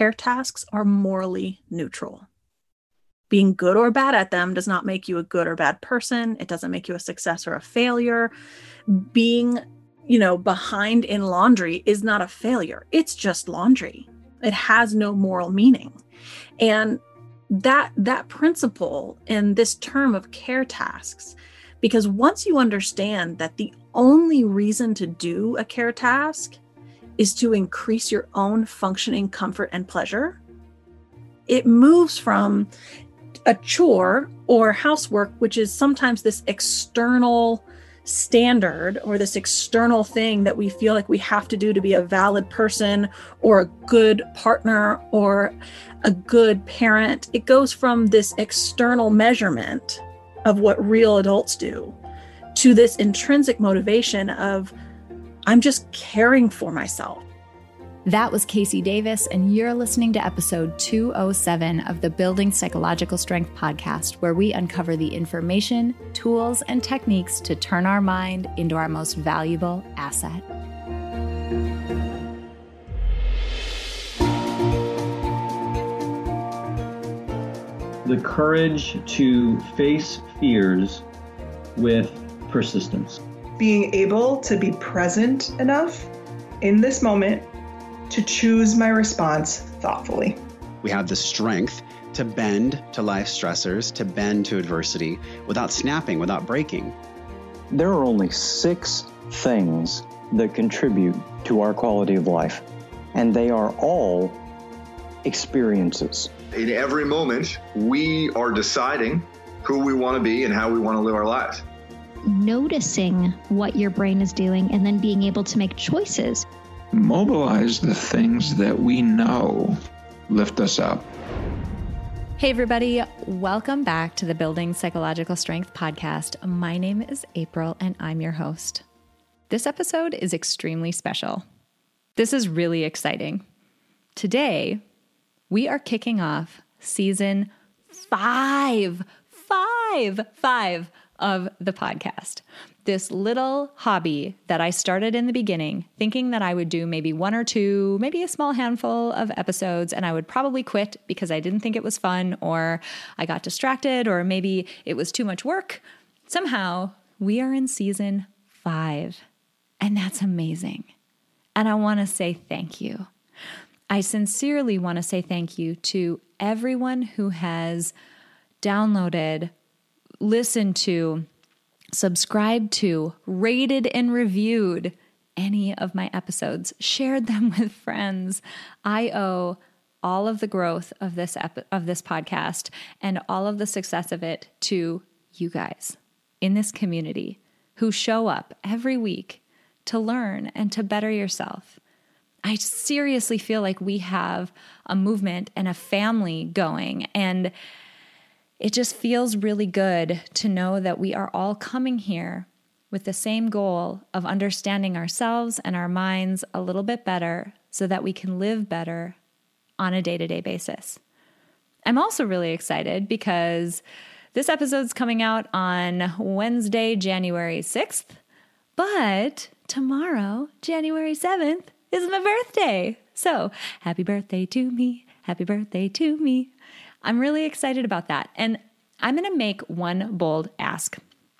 care tasks are morally neutral. Being good or bad at them does not make you a good or bad person. It doesn't make you a success or a failure. Being, behind in laundry is not a failure. It's just laundry. It has no moral meaning. And that principle in this term of care tasks, because once you understand that the only reason to do a care task is to increase your own functioning comfort and pleasure, it moves from a chore or housework, which is sometimes this external standard or this external thing that we feel like we have to do to be a valid person or a good partner or a good parent. It goes from this external measurement of what real adults do to this intrinsic motivation of, I'm just caring for myself. That was Casey Davis, and you're listening to episode 207 of the Building Psychological Strength podcast, where we uncover the information, tools, and techniques to turn our mind into our most valuable asset. The courage to face fears with persistence. Being able to be present enough in this moment to choose my response thoughtfully. We have the strength to bend to life stressors, to bend to adversity without snapping, without breaking. There are only 6 things that contribute to our quality of life, and they are all experiences. In every moment, we are deciding who we want to be and how we want to live our lives. Noticing what your brain is doing and then being able to make choices. Mobilize the things that we know lift us up. Hey everybody, welcome back to the Building Psychological Strength podcast. My name is April and I'm your host. This episode is extremely special. This is really exciting. Today, we are kicking off season 5 of the podcast. This little hobby that I started in the beginning, thinking that I would do maybe 1 or 2, maybe a small handful of episodes, and I would probably quit because I didn't think it was fun, or I got distracted, or maybe it was too much work. Somehow, we are in season 5, and that's amazing. And I want to say thank you. I sincerely want to say thank you to everyone who has downloaded, listened to, subscribed to, rated and reviewed any of my episodes, shared them with friends. I owe all of the growth of this podcast and all of the success of it to you guys in this community who show up every week to learn and to better yourself. I seriously feel like we have a movement and a family going, and it just feels really good to know that we are all coming here with the same goal of understanding ourselves and our minds a little bit better so that we can live better on a day-to-day basis. I'm also really excited because this episode's coming out on Wednesday, January 6th, but tomorrow, January 7th, is my birthday. So happy birthday to me. Happy birthday to me. I'm really excited about that. And I'm going to make one bold ask.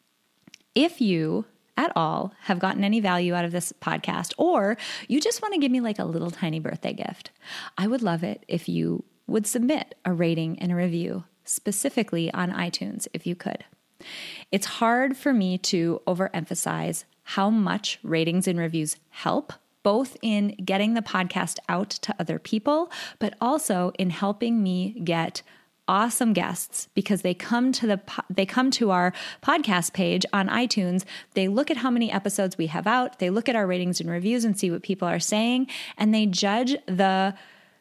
If you at all have gotten any value out of this podcast, or you just want to give me like a little tiny birthday gift, I would love it if you would submit a rating and a review, specifically on iTunes, if you could. It's hard for me to overemphasize how much ratings and reviews help, both in getting the podcast out to other people, but also in helping me get awesome guests, because they come to our podcast page on iTunes. They look at how many episodes we have out. They look at our ratings and reviews and see what people are saying, and they judge the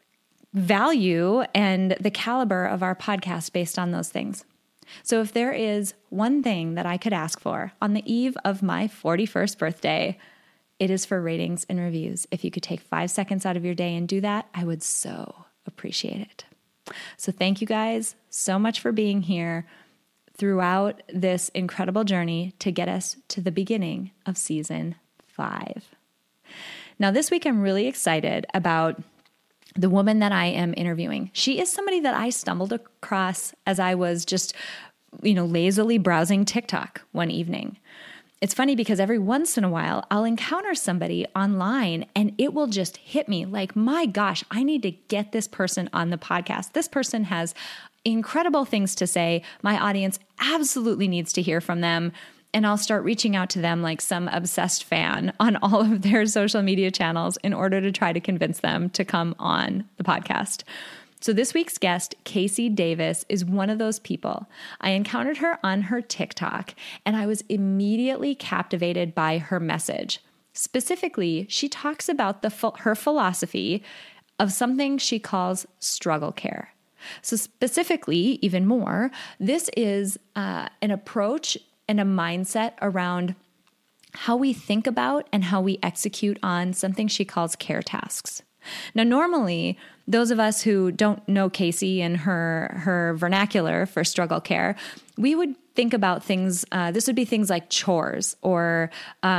value and the caliber of our podcast based on those things. So if there is one thing that I could ask for on the eve of my 41st birthday, it is for ratings and reviews. If you could take 5 seconds out of your day and do that, I would so appreciate it. So thank you guys so much for being here throughout this incredible journey to get us to the beginning of season 5. Now this week I'm really excited about the woman that I am interviewing, she is somebody that I stumbled across as I was just, lazily browsing TikTok one evening. It's funny because every once in a while I'll encounter somebody online and it will just hit me like, my gosh, I need to get this person on the podcast. This person has incredible things to say. My audience absolutely needs to hear from them. And I'll start reaching out to them like some obsessed fan on all of their social media channels in order to try to convince them to come on the podcast. So this week's guest, Casey Davis, is one of those people. I encountered her on her TikTok, and I was immediately captivated by her message. Specifically, she talks about her philosophy of something she calls struggle care. So specifically, even more, this is an approach and a mindset around how we think about and how we execute on something she calls care tasks. Now, normally, those of us who don't know Casey and her vernacular for struggle care, we would think about things, this would be things like chores or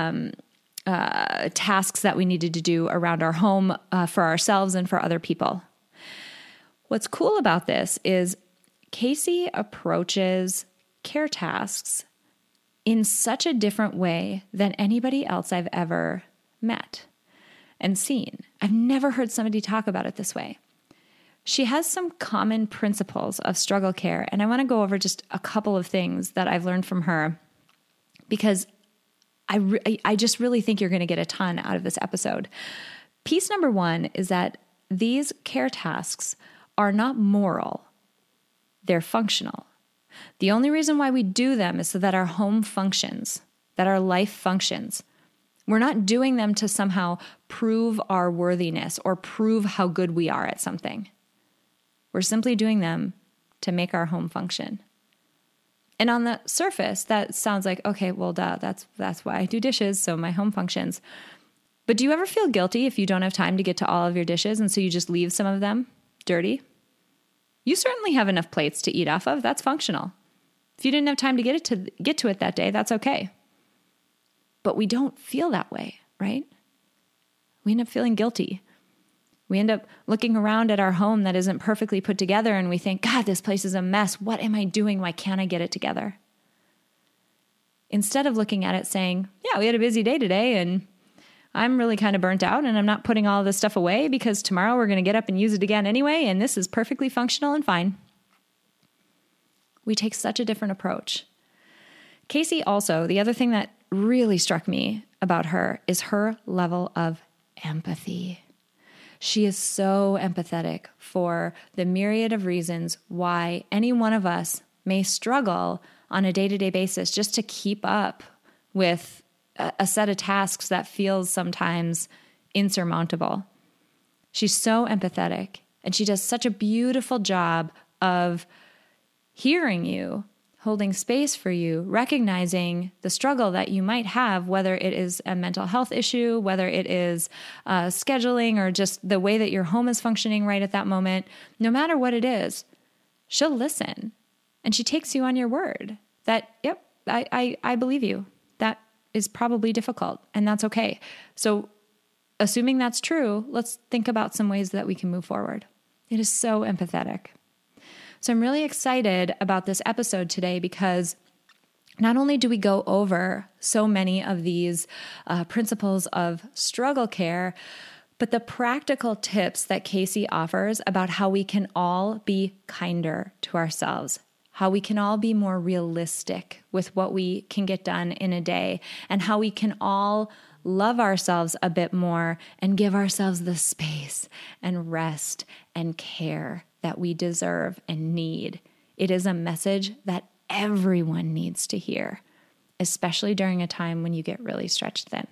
tasks that we needed to do around our home for ourselves and for other people. What's cool about this is Casey approaches care tasks in such a different way than anybody else I've ever met and seen. I've never heard somebody talk about it this way. She has some common principles of struggle care, and I want to go over just a couple of things that I've learned from her because I just really think you're going to get a ton out of this episode. Piece number one is that these care tasks are not moral. They're functional. The only reason why we do them is so that our home functions, that our life functions. We're not doing them to somehow prove our worthiness or prove how good we are at something. We're simply doing them to make our home function. And on the surface, that sounds like, okay, well, duh, that's why I do dishes, so my home functions. But do you ever feel guilty if you don't have time to get to all of your dishes and so you just leave some of them dirty? You certainly have enough plates to eat off of. That's functional. If you didn't have time to get to it that day, that's okay. But we don't feel that way, right? We end up feeling guilty. We end up looking around at our home that isn't perfectly put together and we think, God, this place is a mess. What am I doing? Why can't I get it together? Instead of looking at it saying, yeah, we had a busy day today and I'm really kind of burnt out and I'm not putting all this stuff away because tomorrow we're going to get up and use it again anyway, and this is perfectly functional and fine. We take such a different approach. Casey also, the other thing that really struck me about her is her level of empathy. She is so empathetic for the myriad of reasons why any one of us may struggle on a day-to-day basis just to keep up with a set of tasks that feels sometimes insurmountable. She's so empathetic, and she does such a beautiful job of hearing you, holding space for you, recognizing the struggle that you might have, whether it is a mental health issue, whether it is scheduling, or just the way that your home is functioning right at that moment. No matter what it is, she'll listen, and she takes you on your word that, yep, I believe you. That is probably difficult, and that's okay. So assuming that's true, let's think about some ways that we can move forward. It is so empathetic. So I'm really excited about this episode today because not only do we go over so many of these principles of struggle care, but the practical tips that Casey offers about how we can all be kinder to ourselves, how we can all be more realistic with what we can get done in a day, and how we can all love ourselves a bit more and give ourselves the space and rest and care that we deserve and need. It is a message that everyone needs to hear, especially during a time when you get really stretched thin.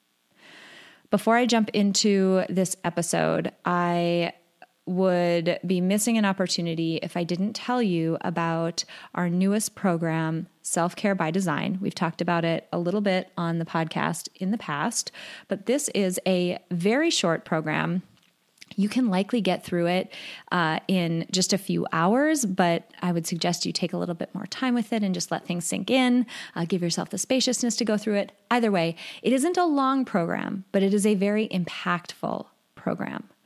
Before I jump into this episode, I would be missing an opportunity if I didn't tell you about our newest program, Self-Care by Design. We've talked about it a little bit on the podcast in the past, but this is a very short program. You can likely get through it in just a few hours, but I would suggest you take a little bit more time with it and just let things sink in, give yourself the spaciousness to go through it. Either way, it isn't a long program, but it is a very impactful program.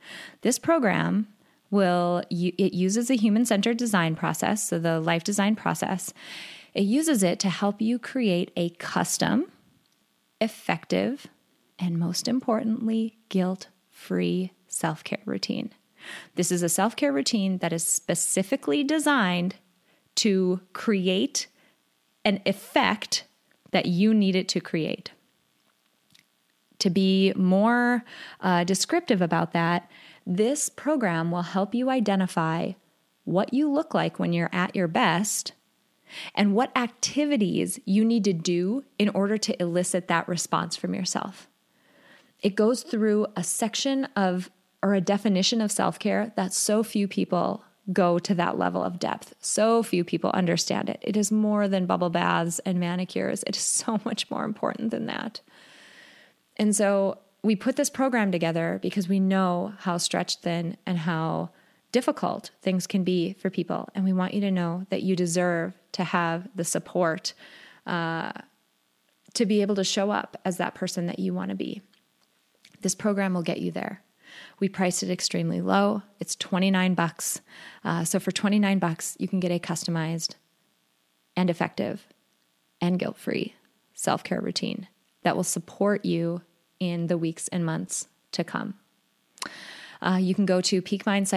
This program it uses a human-centered design process, so the life design process. It uses it to help you create a custom, effective, and most importantly, guilt-free self-care routine. This is a self-care routine that is specifically designed to create an effect that you need it to create. To be more descriptive about that, this program will help you identify what you look like when you're at your best and what activities you need to do in order to elicit that response from yourself. It goes through a section of, or a definition of self-care that so few people go to that level of depth. So few people understand it. It is more than bubble baths and manicures. It is so much more important than that. And so we put this program together because we know how stretched thin and how difficult things can be for people. And we want you to know that you deserve to have the support to be able to show up as that person that you want to be. This program will get you there. We priced it extremely low. It's $29. So for $29, you can get a customized and effective and guilt-free self-care routine that will support you in the weeks and months to come. You can go to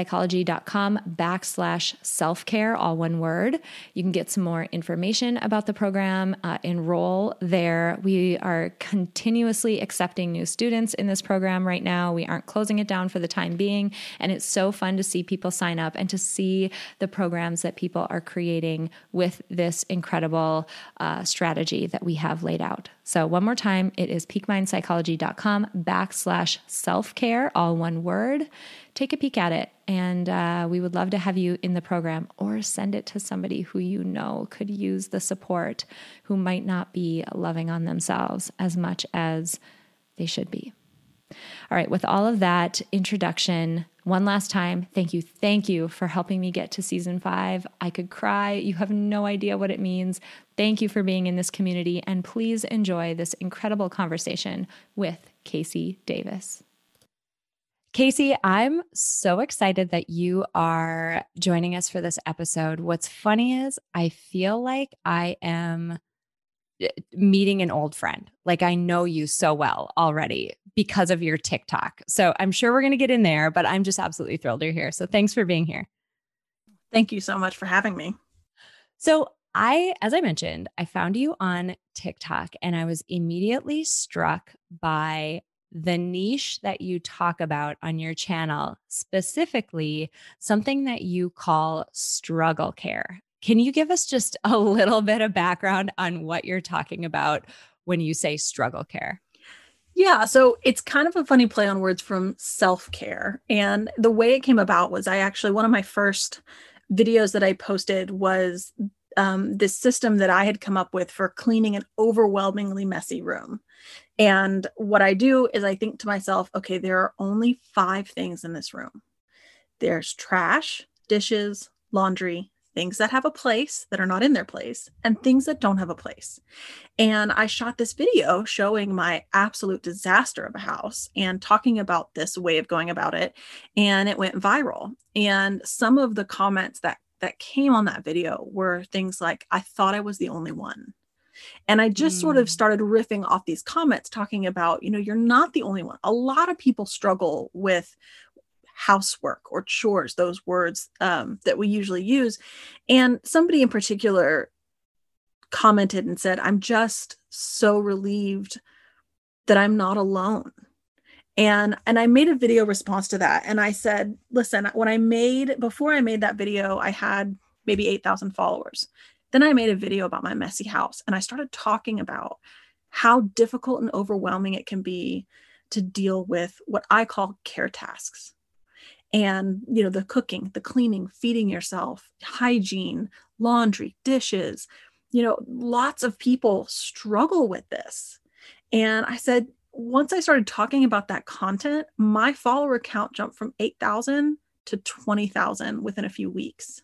peakmindpsychology.com/self-care, all one word. You can get some more information about the program, enroll there. We are continuously accepting new students in this program right now. We aren't closing it down for the time being. And it's so fun to see people sign up and to see the programs that people are creating with this incredible strategy that we have laid out. So one more time, it is peakmindpsychology.com/self-care, all one word. Take a peek at it, and we would love to have you in the program, or send it to somebody who you know could use the support, who might not be loving on themselves as much as they should be. All right, with all of that introduction, one last time, thank you for helping me get to season 5. I could cry. You have no idea what it means. Thank you for being in this community, and please enjoy this incredible conversation with Casey Davis. Casey, I'm so excited that you are joining us for this episode. What's funny is I feel like I am meeting an old friend. Like I know you so well already because of your TikTok. So I'm sure we're going to get in there, but I'm just absolutely thrilled you're here. So thanks for being here. Thank you so much for having me. So as I mentioned, I found you on TikTok and I was immediately struck by the niche that you talk about on your channel, specifically something that you call struggle care. Can you give us just a little bit of background on what you're talking about when you say struggle care? Yeah, so it's kind of a funny play on words from self-care. And the way it came about was one of my first videos that I posted was this system that I had come up with for cleaning an overwhelmingly messy room. And what I do is I think to myself, okay, there are only 5 things in this room. There's trash, dishes, laundry, things that have a place that are not in their place, and things that don't have a place. And I shot this video showing my absolute disaster of a house and talking about this way of going about it. And it went viral. And some of the comments that came on that video were things like, I thought I was the only one. And I just sort of started riffing off these comments talking about, you're not the only one. A lot of people struggle with housework or chores, those words that we usually use. And somebody in particular commented and said, I'm just so relieved that I'm not alone. And I made a video response to that. And I said, listen, before I made that video, I had maybe 8,000 followers. Then I made a video about my messy house, and I started talking about how difficult and overwhelming it can be to deal with what I call care tasks. And, the cooking, the cleaning, feeding yourself, hygiene, laundry, dishes, lots of people struggle with this. And I said, once I started talking about that content, my follower count jumped from 8,000 to 20,000 within a few weeks.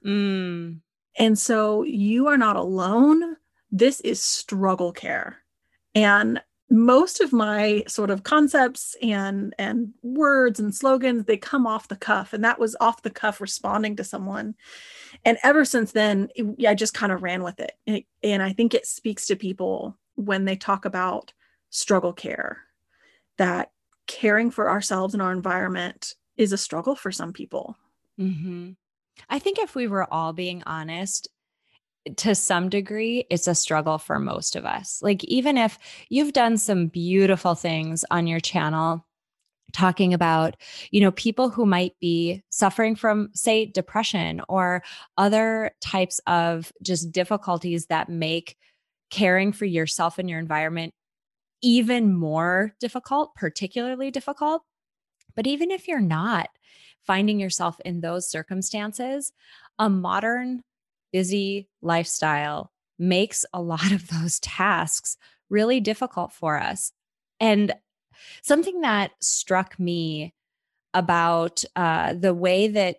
And so you are not alone. This is struggle care. And most of my sort of concepts and words and slogans, they come off the cuff, and that was off the cuff responding to someone. And ever since then, I just kind of ran with it. And I think it speaks to people when they talk about struggle care, that caring for ourselves and our environment is a struggle for some people. Mm-hmm. I think if we were all being honest, to some degree, it's a struggle for most of us. Like, even if you've done some beautiful things on your channel, talking about, people who might be suffering from, say, depression or other types of just difficulties that make caring for yourself and your environment even more difficult, particularly difficult. But even if you're not finding yourself in those circumstances, a modern, busy lifestyle makes a lot of those tasks really difficult for us. And something that struck me about the way that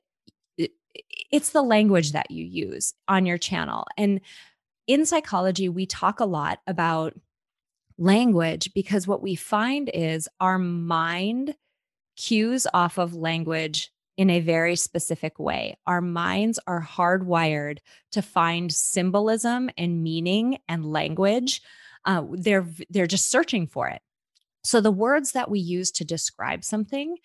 it's the language that you use on your channel. And in psychology, we talk a lot about language because what we find is our mind cues off of language in a very specific way. Our minds are hardwired to find symbolism and meaning and language. They're just searching for it. So the words that we use to describe something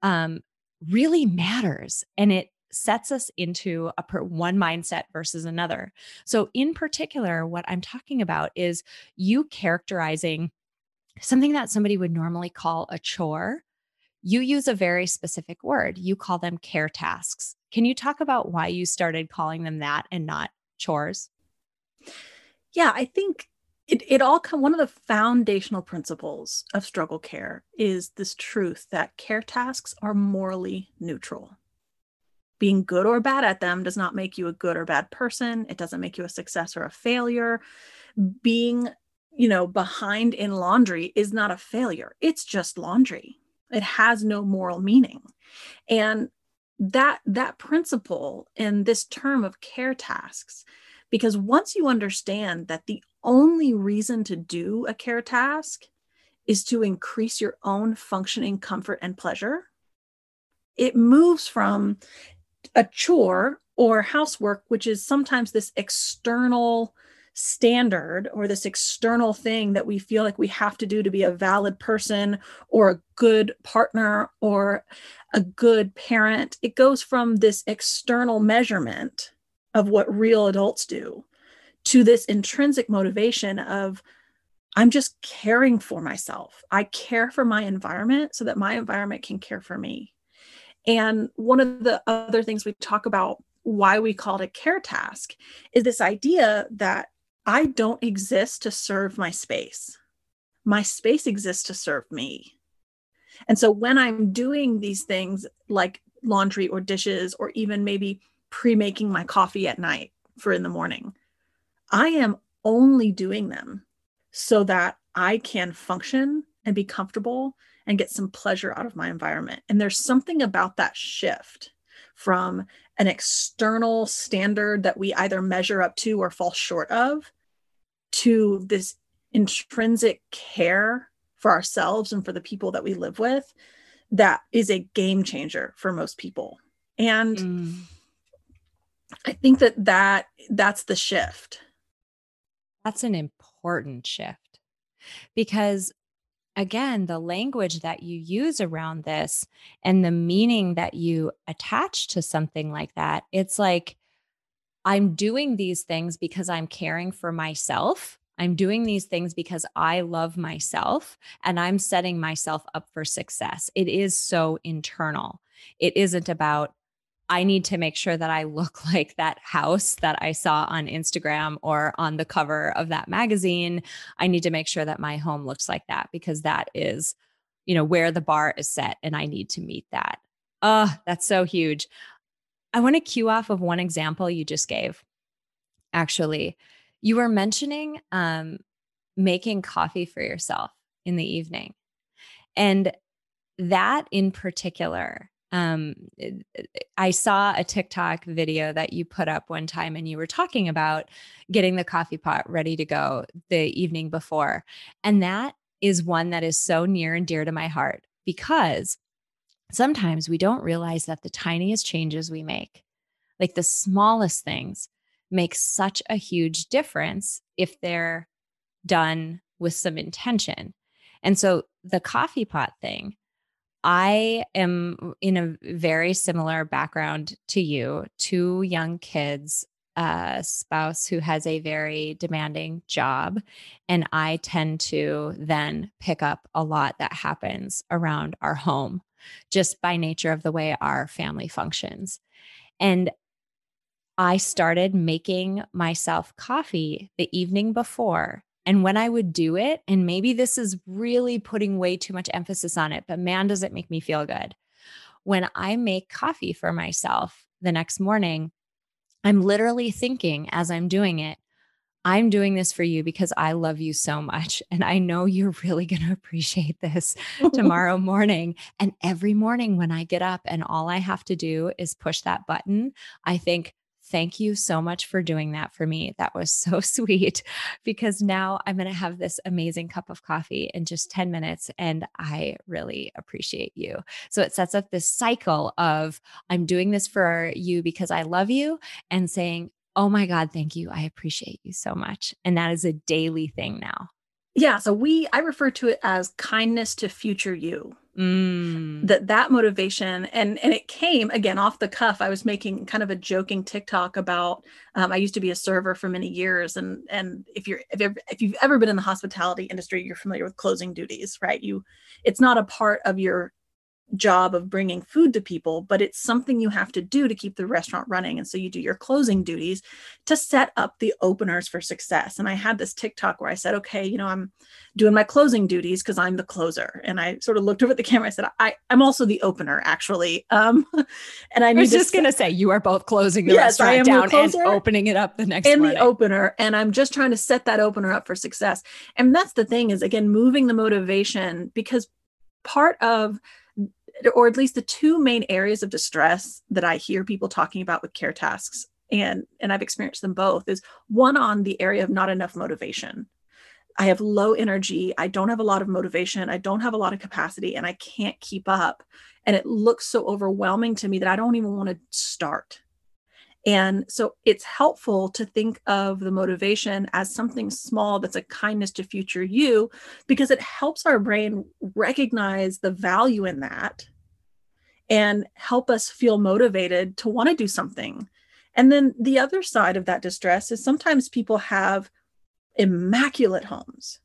really matters, and it sets us into one mindset versus another. So in particular, what I'm talking about is you characterizing something that somebody would normally call a chore. You use a very specific word. You call them care tasks. Can you talk about why you started calling them that and not chores? Yeah, I think it all one of the foundational principles of struggle care is this truth that care tasks are morally neutral. Being good or bad at them does not make you a good or bad person. It doesn't make you a success or a failure. Being, behind in laundry is not a failure. It's just laundry. It has no moral meaning. And that principle in this term of care tasks, because once you understand that the only reason to do a care task is to increase your own functioning comfort and pleasure, it moves from a chore or housework, which is sometimes this external standard or this external thing that we feel like we have to do to be a valid person or a good partner or a good parent. It goes from this external measurement of what real adults do to this intrinsic motivation of, I'm just caring for myself. I care for my environment so that my environment can care for me. And one of the other things we talk about why we call it a care task is this idea that I don't exist to serve my space. My space exists to serve me. And so when I'm doing these things like laundry or dishes, or even maybe pre-making my coffee at night for in the morning, I am only doing them so that I can function and be comfortable and get some pleasure out of my environment. And there's something about that shift from an external standard that we either measure up to or fall short of, to this intrinsic care for ourselves and for the people that we live with, that is a game changer for most people. And I think that's the shift. That's an important shift, because again, the language that you use around this and the meaning that you attach to something like that, it's like, I'm doing these things because I'm caring for myself. I'm doing these things because I love myself, and I'm setting myself up for success. It is so internal. It isn't about, I need to make sure that I look like that house that I saw on Instagram or on the cover of that magazine. I need to make sure that my home looks like that because that is, where the bar is set, and I need to meet that. Oh, that's so huge. I want to cue off of one example you just gave. Actually, you were mentioning making coffee for yourself in the evening. And that in particular, I saw a TikTok video that you put up one time, and you were talking about getting the coffee pot ready to go the evening before. And that is one that is so near and dear to my heart, because sometimes we don't realize that the tiniest changes we make, like the smallest things, make such a huge difference if they're done with some intention. And so the coffee pot thing, I am in a very similar background to you, 2 young kids, a spouse who has a very demanding job. And I tend to then pick up a lot that happens around our home just by nature of the way our family functions. And I started making myself coffee the evening before. And when I would do it, and maybe this is really putting way too much emphasis on it, but man, does it make me feel good. When I make coffee for myself the next morning, I'm literally thinking as I'm doing it, I'm doing this for you because I love you so much. And I know you're really going to appreciate this tomorrow morning. And every morning when I get up and all I have to do is push that button, I think, thank you so much for doing that for me. That was so sweet, because now I'm going to have this amazing cup of coffee in just 10 minutes. And I really appreciate you. So it sets up this cycle of I'm doing this for you because I love you, and saying, oh my God, thank you. I appreciate you so much. And that is a daily thing now. Yeah. So I refer to it as kindness to future you. That motivation, and it came again off the cuff. I was making kind of a joking TikTok about I used to be a server for many years, and if you've ever been in the hospitality industry, you're familiar with closing duties, right? It's not a part of your job of bringing food to people, but it's something you have to do to keep the restaurant running. And so you do your closing duties to set up the openers for success. And I had this TikTok where I said, okay, I'm doing my closing duties because I'm the closer. And I sort of looked over at the camera. I said, I'm also the opener, actually. And I was just going to say, you are both closing the restaurant down and opening it up the next morning. And the opener. And I'm just trying to set that opener up for success. And that's the thing is, again, moving the motivation, because part of, or at least the 2 main areas of distress that I hear people talking about with care tasks, and I've experienced them both, is one on the area of not enough motivation. I have low energy. I don't have a lot of motivation. I don't have a lot of capacity, and I can't keep up. And it looks so overwhelming to me that I don't even want to start. And so it's helpful to think of the motivation as something small that's a kindness to future you, because it helps our brain recognize the value in that and help us feel motivated to want to do something. And then the other side of that distress is sometimes people have immaculate homes,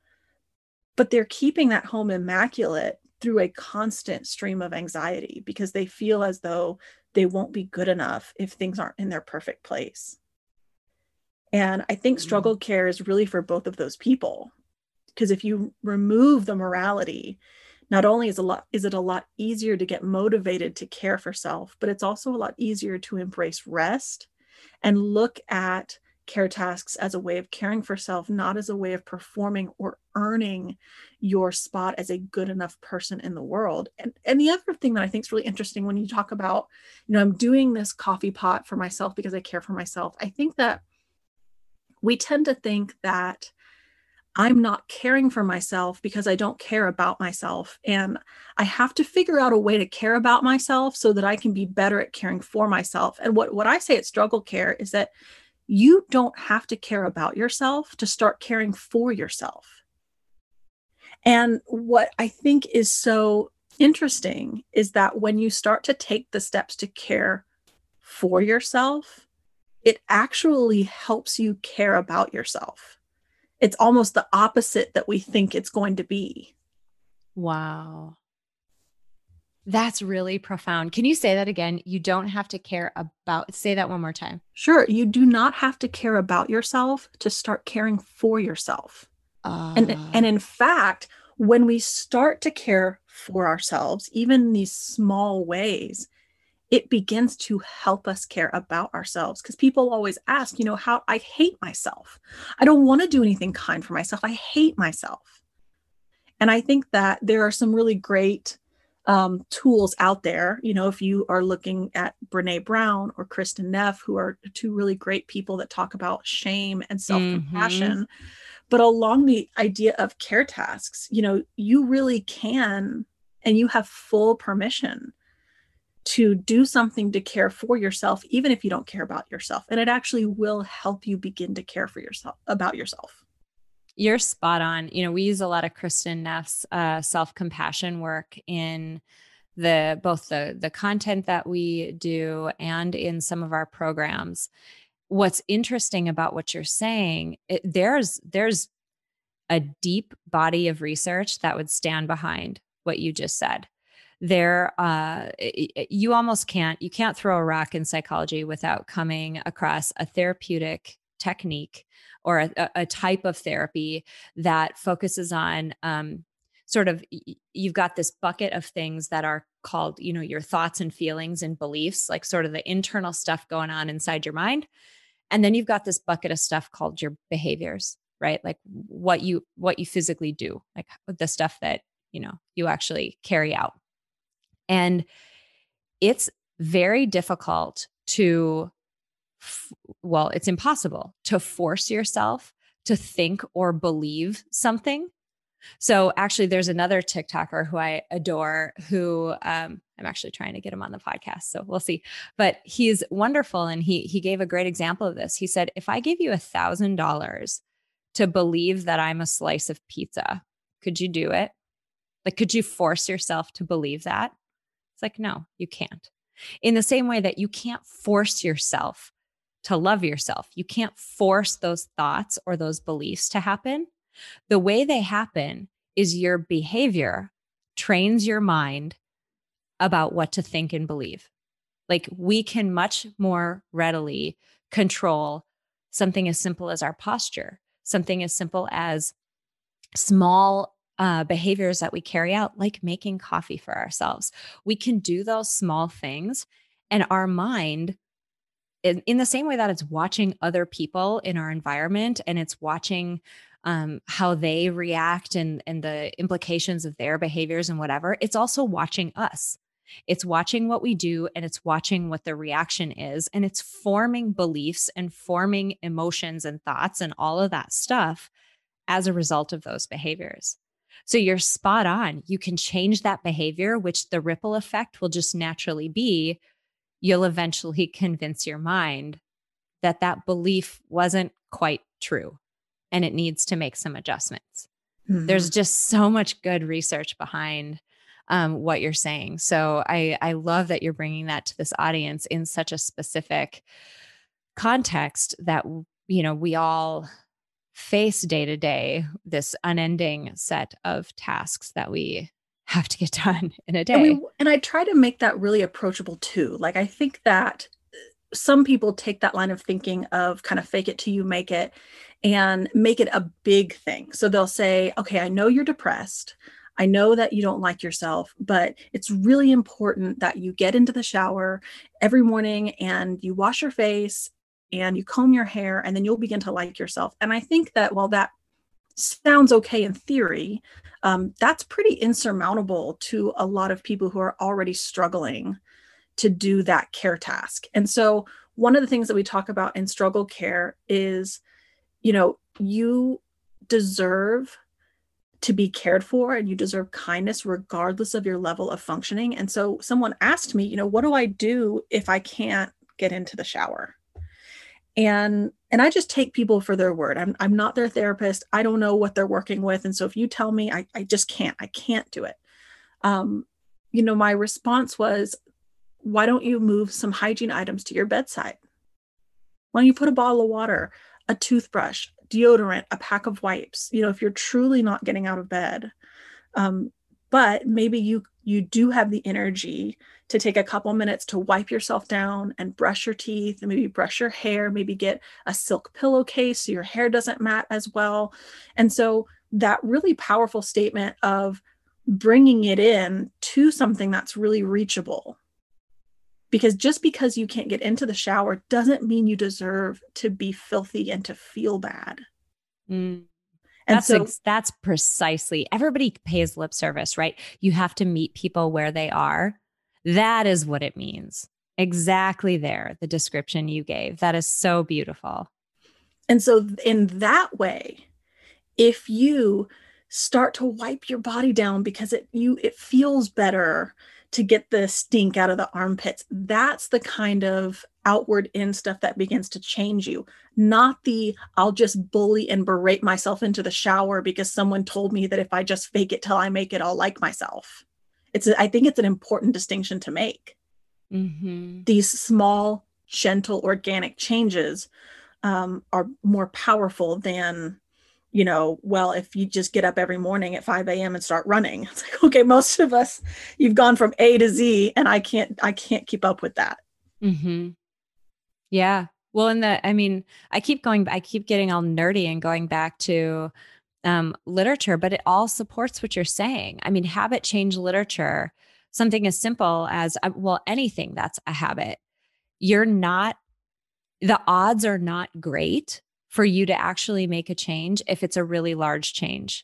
but they're keeping that home immaculate through a constant stream of anxiety because they feel as though they won't be good enough if things aren't in their perfect place. And I think struggle care is really for both of those people, because if you remove the morality, not only is it a lot easier to get motivated to care for self, but it's also a lot easier to embrace rest and look at care tasks as a way of caring for self, not as a way of performing or earning your spot as a good enough person in the world. And the other thing that I think is really interesting when you talk about, I'm doing this coffee pot for myself because I care for myself. I think that we tend to think that I'm not caring for myself because I don't care about myself. And I have to figure out a way to care about myself so that I can be better at caring for myself. And what I say at Struggle Care is that you don't have to care about yourself to start caring for yourself. And what I think is so interesting is that when you start to take the steps to care for yourself, it actually helps you care about yourself. It's almost the opposite that we think it's going to be. Wow. That's really profound. Can you say that again? You don't have to care about, say that one more time. Sure. You do not have to care about yourself to start caring for yourself. And in fact, when we start to care for ourselves, even in these small ways, it begins to help us care about ourselves. Because people always ask, how I hate myself. I don't want to do anything kind for myself. I hate myself. And I think that there are some really great tools out there. If you are looking at Brene Brown or Kristen Neff, who are 2 really great people that talk about shame and self-compassion. But along the idea of care tasks, you really can, and you have full permission to do something to care for yourself, even if you don't care about yourself. And it actually will help you begin to care for yourself, about yourself. You're spot on. We use a lot of Kristin Neff's self-compassion work in both the content that we do and in some of our programs. What's interesting about what you're saying, there's a deep body of research that would stand behind what you just said. You can't throw a rock in psychology without coming across a therapeutic technique or a type of therapy that focuses on you've got this bucket of things that are called, your thoughts and feelings and beliefs, like sort of the internal stuff going on inside your mind. And then you've got this bucket of stuff called your behaviors, right? Like what you physically do, like the stuff that, you actually carry out. And it's very difficult it's impossible to force yourself to think or believe something. So actually there's another TikToker who I adore who I'm actually trying to get him on the podcast. So we'll see, but he's wonderful. And he gave a great example of this. He said, if I gave you $1,000 to believe that I'm a slice of pizza, could you do it? Like, could you force yourself to believe that? It's like, no, you can't. In the same way that you can't force yourself to love yourself. You can't force those thoughts or those beliefs to happen. The way they happen is your behavior trains your mind about what to think and believe. Like, we can much more readily control something as simple as our posture, something as simple as small behaviors that we carry out, like making coffee for ourselves. We can do those small things, and our mind, in the same way that it's watching other people in our environment and it's watching how they react and the implications of their behaviors and whatever, it's also watching us. It's watching what we do, and it's watching what the reaction is, and it's forming beliefs and forming emotions and thoughts and all of that stuff as a result of those behaviors. So you're spot on. You can change that behavior, which the ripple effect will just naturally be, you'll eventually convince your mind that that belief wasn't quite true and it needs to make some adjustments. Mm-hmm. There's just so much good research behind what you're saying. So I love that you're bringing that to this audience in such a specific context that, we all face day to day, this unending set of tasks that we have to get done in a day. And I try to make that really approachable too. Like, I think that some people take that line of thinking of kind of fake it till you make it and make it a big thing. So they'll say, okay, I know you're depressed. I know that you don't like yourself, but it's really important that you get into the shower every morning and you wash your face and you comb your hair, and then you'll begin to like yourself. And I think that while that sounds okay in theory, that's pretty insurmountable to a lot of people who are already struggling to do that care task. And so one of the things that we talk about in struggle care is, you deserve to be cared for and you deserve kindness regardless of your level of functioning. And so someone asked me, what do I do if I can't get into the shower? And I just take people for their word. I'm not their therapist. I don't know what they're working with. And so if you tell me, I just can't, I can't do it. My response was, why don't you move some hygiene items to your bedside? Why don't you put a bottle of water, a toothbrush, deodorant, a pack of wipes, if you're truly not getting out of bed. But maybe you do have the energy to take a couple minutes to wipe yourself down and brush your teeth and maybe brush your hair, maybe get a silk pillowcase so your hair doesn't mat as well. And so that really powerful statement of bringing it in to something that's really reachable. Because just because you can't get into the shower doesn't mean you deserve to be filthy and to feel bad. Mm. And that's precisely, everybody pays lip service, right? You have to meet people where they are. That is what it means. Exactly there, the description you gave. That is so beautiful. And so in that way, if you start to wipe your body down because it feels better to get the stink out of the armpits, that's the kind of outward in stuff that begins to change you, not the I'll just bully and berate myself into the shower because someone told me that if I just fake it till I make it, I'll like myself. I think it's an important distinction to make. Mm-hmm. These small, gentle, organic changes are more powerful than, well, if you just get up every morning at 5 a.m. and start running. It's like, okay, most of us, you've gone from A to Z, and I can't keep up with that. Mm-hmm. Yeah. Well, I keep getting all nerdy and going back to literature, but it all supports what you're saying. I mean, habit change literature, something as simple as, anything that's a habit. The odds are not great for you to actually make a change if it's a really large change.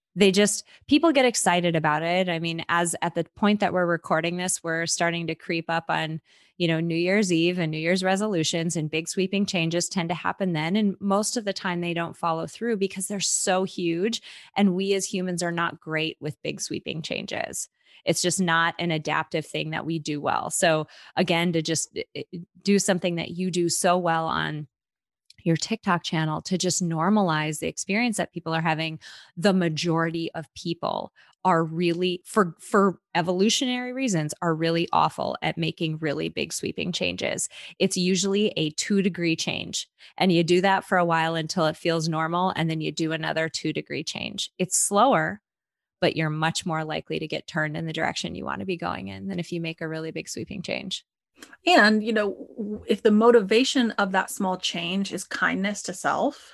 People get excited about it. I mean, as at the point that we're recording this, we're starting to creep up on, New Year's Eve and New Year's resolutions, and big sweeping changes tend to happen then. And most of the time they don't follow through because they're so huge. And we as humans are not great with big sweeping changes. It's just not an adaptive thing that we do well. So again, to just do something that you do so well on your TikTok channel, to just normalize the experience that people are having. The majority of people are really, for evolutionary reasons, are really awful at making really big sweeping changes. It's usually a 2-degree change. And you do that for a while until it feels normal. And then you do another 2-degree change. It's slower, but you're much more likely to get turned in the direction you want to be going in than if you make a really big sweeping change. And, if the motivation of that small change is kindness to self,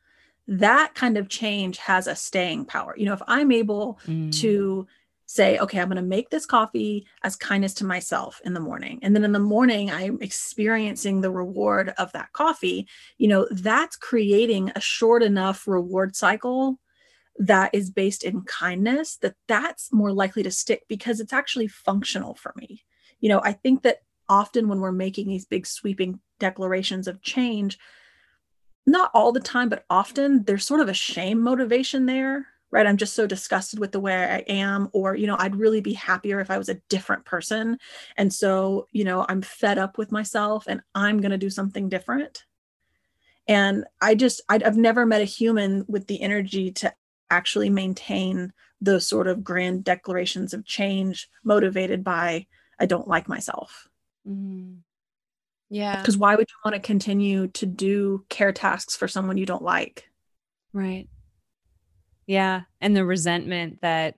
that kind of change has a staying power. If I'm able to say, okay, I'm going to make this coffee as kindness to myself in the morning, and then in the morning I'm experiencing the reward of that coffee, that's creating a short enough reward cycle that is based in kindness, that's more likely to stick because it's actually functional for me. I think that often when we're making these big sweeping declarations of change, not all the time, but often there's sort of a shame motivation there, right? I'm just so disgusted with the way I am, or, I'd really be happier if I was a different person. And so, I'm fed up with myself and I'm going to do something different. And I've never met a human with the energy to actually maintain those sort of grand declarations of change motivated by, I don't like myself. Mm-hmm. Yeah. Because why would you want to continue to do care tasks for someone you don't like? Right. Yeah. And the resentment that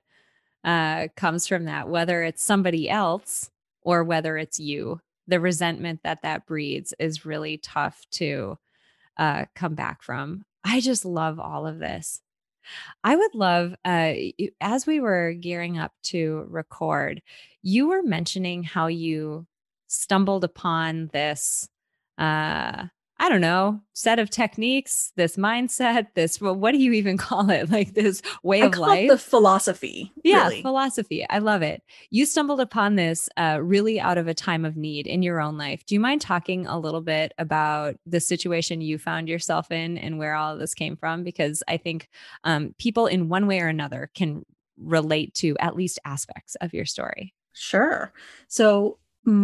comes from that, whether it's somebody else or whether it's you, the resentment that breeds is really tough to come back from. I just love all of this. I would love, as we were gearing up to record, you were mentioning how you stumbled upon this, I don't know, set of techniques, this mindset, what do you even call it? Like this way of life? It the philosophy. Yeah, really. Philosophy. I love it. You stumbled upon this really out of a time of need in your own life. Do you mind talking a little bit about the situation you found yourself in and where all of this came from? Because I think people in one way or another can relate to at least aspects of your story. Sure. So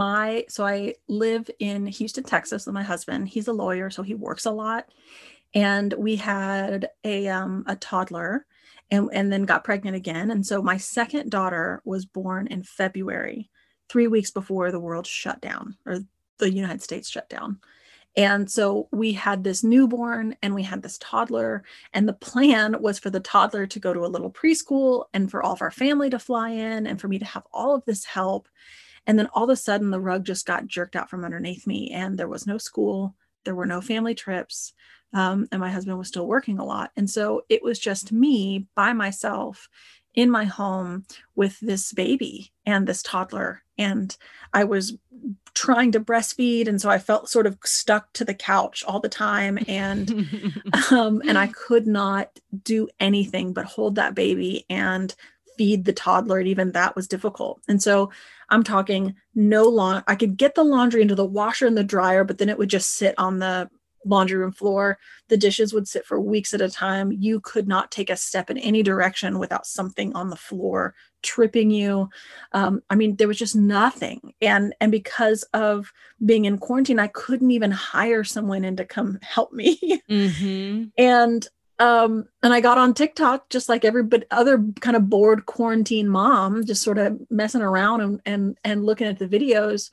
I live in Houston, Texas with my husband. He's a lawyer, so he works a lot. And we had a toddler and then got pregnant again. And so my second daughter was born in February, 3 weeks before the world shut down, or the United States shut down. And so we had this newborn and we had this toddler, and the plan was for the toddler to go to a little preschool and for all of our family to fly in and for me to have all of this help. And then all of a sudden the rug just got jerked out from underneath me, and there was no school, there were no family trips, and my husband was still working a lot. And so it was just me by myself in my home with this baby and this toddler. And I was trying to breastfeed. And so I felt sort of stuck to the couch all the time. And, and I could not do anything but hold that baby and feed the toddler. And even that was difficult. And so I'm talking I could get the laundry into the washer and the dryer, but then it would just sit on the laundry room floor. The dishes would sit for weeks at a time. You could not take a step in any direction without something on the floor tripping you. I mean, there was just nothing. And because of being in quarantine, I couldn't even hire someone in to come help me. Mm-hmm. And I got on TikTok just like every other kind of bored quarantine mom, just sort of messing around and looking at the videos.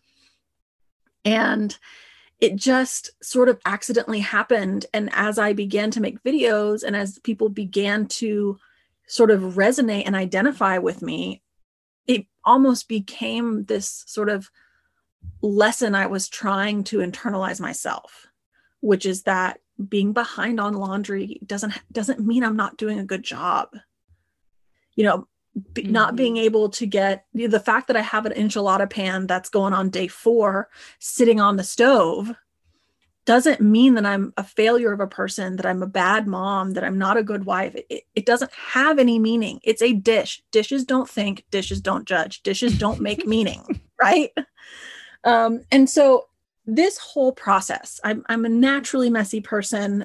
And it just sort of accidentally happened. And as I began to make videos and as people began to sort of resonate and identify with me, it almost became this sort of lesson I was trying to internalize myself, which is that being behind on laundry doesn't mean I'm not doing a good job. You know, not being able to get the fact that I have an enchilada pan that's going on day 4 sitting on the stove doesn't mean that I'm a failure of a person, that I'm a bad mom, that I'm not a good wife. It doesn't have any meaning. It's a dish. Dishes don't think, dishes don't judge, dishes don't make meaning, right? And so this whole process, I'm a naturally messy person.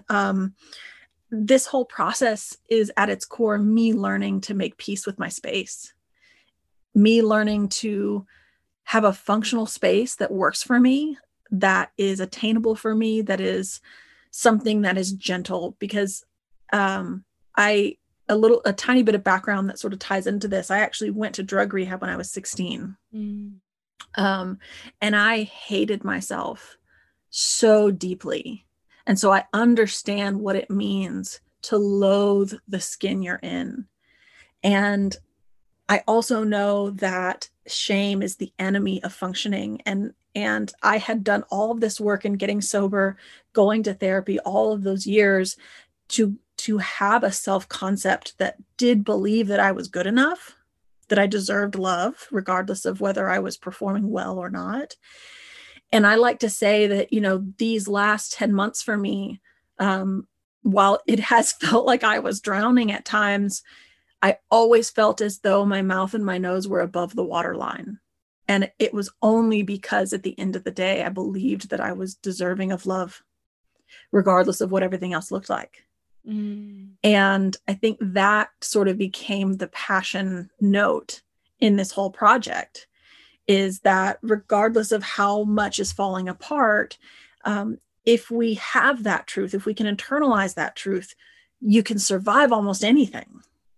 This whole process is at its core me learning to make peace with my space, me learning to have a functional space that works for me, that is attainable for me, that is something that is gentle. Because a tiny bit of background that sort of ties into this. I actually went to drug rehab when I was 16. And I hated myself so deeply. And so I understand what it means to loathe the skin you're in. And I also know that shame is the enemy of functioning. And I had done all of this work in getting sober, going to therapy, all of those years to have a self-concept that did believe that I was good enough, that I deserved love, regardless of whether I was performing well or not. And I like to say that, you know, these last 10 months for me, while it has felt like I was drowning at times, I always felt as though my mouth and my nose were above the waterline. And it was only because at the end of the day, I believed that I was deserving of love, regardless of what everything else looked like. And I think that sort of became the passion note in this whole project, is that regardless of how much is falling apart, if we have that truth, if we can internalize that truth, you can survive almost anything.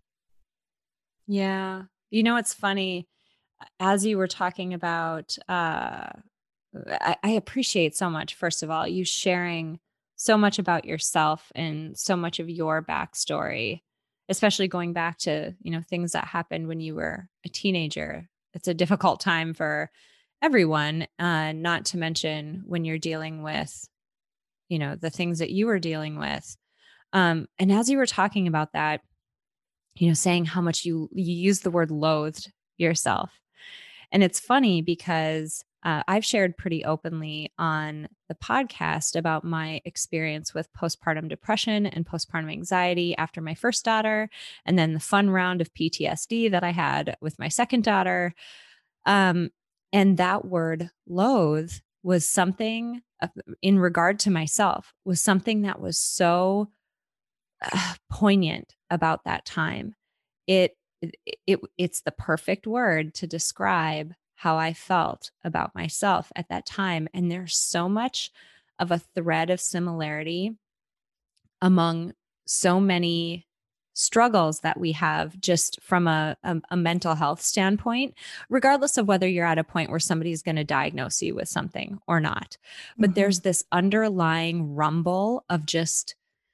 Yeah. You know, it's funny, as you were talking about, I appreciate so much, first of all, you sharing so much about yourself and so much of your backstory, especially going back to, you know, things that happened when you were a teenager. It's a difficult time for everyone, not to mention when you're dealing with, you know, the things that you were dealing with. And as you were talking about that, you know, saying how much you use the word loathed yourself. And it's funny because I've shared pretty openly on the podcast about my experience with postpartum depression and postpartum anxiety after my first daughter, and then the fun round of PTSD that I had with my second daughter. And that word loathe was something in regard to myself, was something that was so poignant about that time. It's the perfect word to describe how I felt about myself at that time. And there's so much of a thread of similarity among so many struggles that we have just from a mental health standpoint, regardless of whether you're at a point where somebody's going to diagnose you with something or not. But there's this underlying rumble of just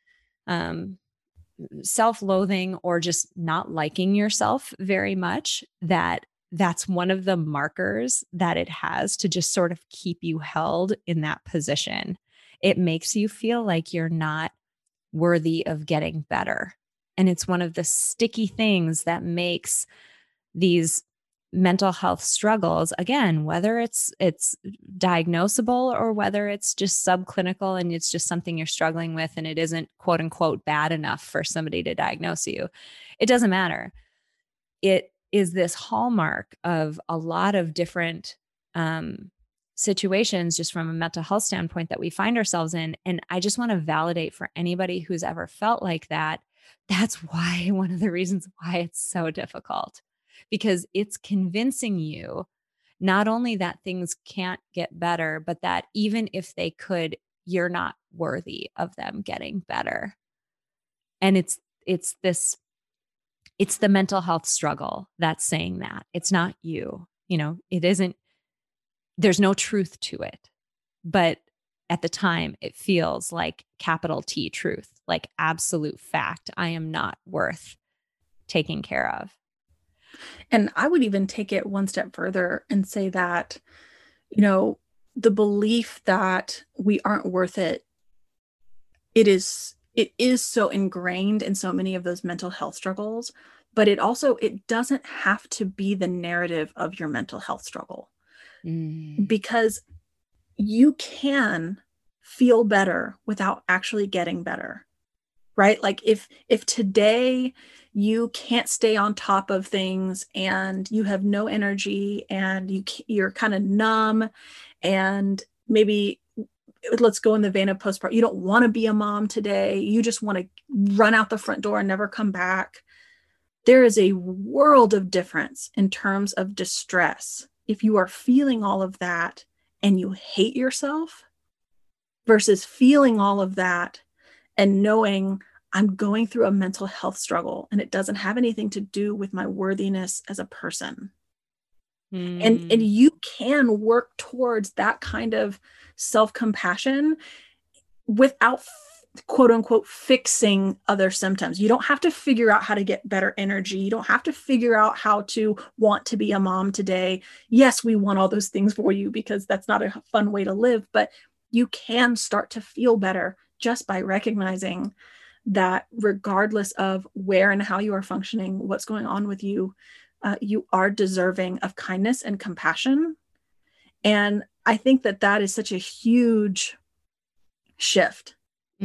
self-loathing or just not liking yourself very much, that's one of the markers that it has to just sort of keep you held in that position. It makes you feel like you're not worthy of getting better. And it's one of the sticky things that makes these mental health struggles, again, whether it's diagnosable or whether it's just subclinical and it's just something you're struggling with and it isn't quote unquote bad enough for somebody to diagnose you. It doesn't matter. It is this hallmark of a lot of different situations just from a mental health standpoint that we find ourselves in. And I just want to validate for anybody who's ever felt like that. That's why one of the reasons why it's so difficult, because it's convincing you not only that things can't get better, but that even if they could, you're not worthy of them getting better. And it's the mental health struggle that's saying that. It's not you. It isn't, there's no truth to it. But at the time, it feels like capital T truth, like absolute fact. I am not worth taking care of. And I would even take it one step further and say that, the belief that we aren't worth it, it is so ingrained in so many of those mental health struggles, but it doesn't have to be the narrative of your mental health struggle. Because you can feel better without actually getting better, right? Like if today you can't stay on top of things and you have no energy and you're kind of numb, and maybe let's go in the vein of postpartum, you don't want to be a mom today, you just want to run out the front door and never come back. There is a world of difference in terms of distress if you are feeling all of that and you hate yourself versus feeling all of that and knowing I'm going through a mental health struggle and it doesn't have anything to do with my worthiness as a person. And you can work towards that kind of self-compassion without quote unquote fixing other symptoms. You don't have to figure out how to get better energy. You don't have to figure out how to want to be a mom today. Yes, we want all those things for you because that's not a fun way to live, but you can start to feel better just by recognizing that regardless of where and how you are functioning, what's going on with you, you are deserving of kindness and compassion. And I think that is such a huge shift.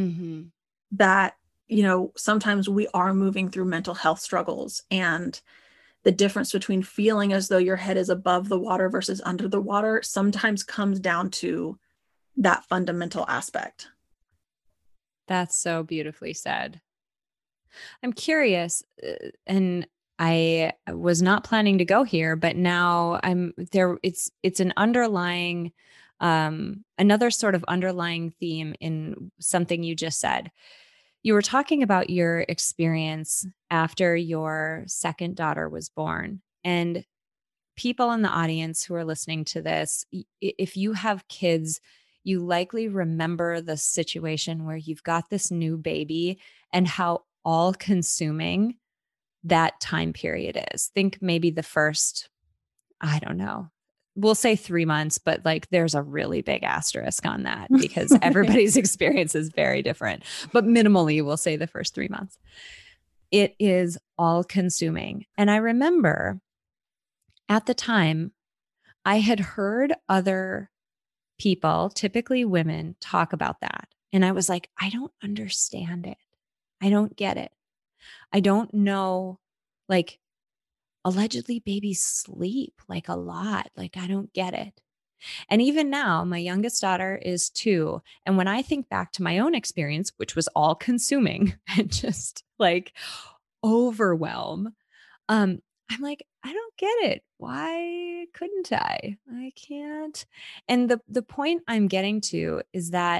That, sometimes we are moving through mental health struggles, and the difference between feeling as though your head is above the water versus under the water sometimes comes down to that fundamental aspect. That's so beautifully said. I'm curious, and I was not planning to go here, but now I'm there. It's an underlying, another sort of underlying theme in something you just said. You were talking about your experience after your second daughter was born. And people in the audience who are listening to this, if you have kids, you likely remember the situation where you've got this new baby and how all-consuming that time period is. Think maybe the first, I don't know, we'll say 3 months, but like there's a really big asterisk on that because everybody's experience is very different. But minimally, we'll say the first 3 months. It is all-consuming. And I remember at the time, I had heard other people, typically women, talk about that. And I was like, I don't understand it. I don't get it. I don't know, like, allegedly babies sleep like a lot. Like, I don't get it. And even now, my youngest daughter is 2. And when I think back to my own experience, which was all consuming and just like overwhelm, I'm like, I don't get it. Why couldn't I? I can't. And the point I'm getting to is that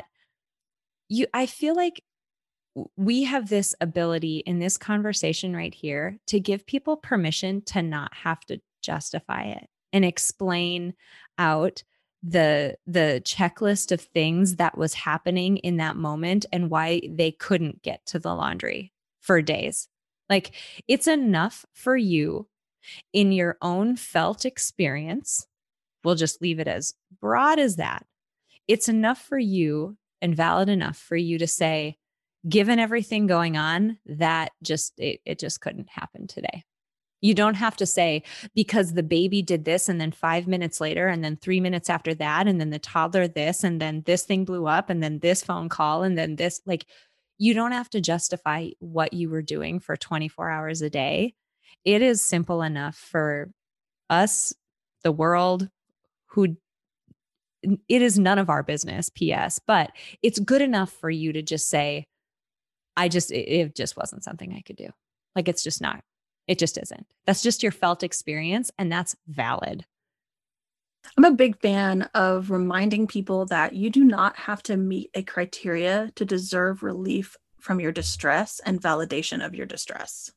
I feel like we have this ability in this conversation right here to give people permission to not have to justify it and explain out the checklist of things that was happening in that moment and why they couldn't get to the laundry for days. Like, it's enough for you in your own felt experience. We'll just leave it as broad as that. It's enough for you and valid enough for you to say, given everything going on, that it just couldn't happen today. You don't have to say, because the baby did this, and then 5 minutes later, and then 3 minutes after that, and then the toddler this, and then this thing blew up, and then this phone call, and then this, like, you don't have to justify what you were doing for 24 hours a day. It is simple enough for us, the world, who it is none of our business, PS, but it's good enough for you to just say, it just wasn't something I could do. Like, it's just not, it just isn't. That's just your felt experience, and that's valid. I'm a big fan of reminding people that you do not have to meet a criteria to deserve relief from your distress and validation of your distress.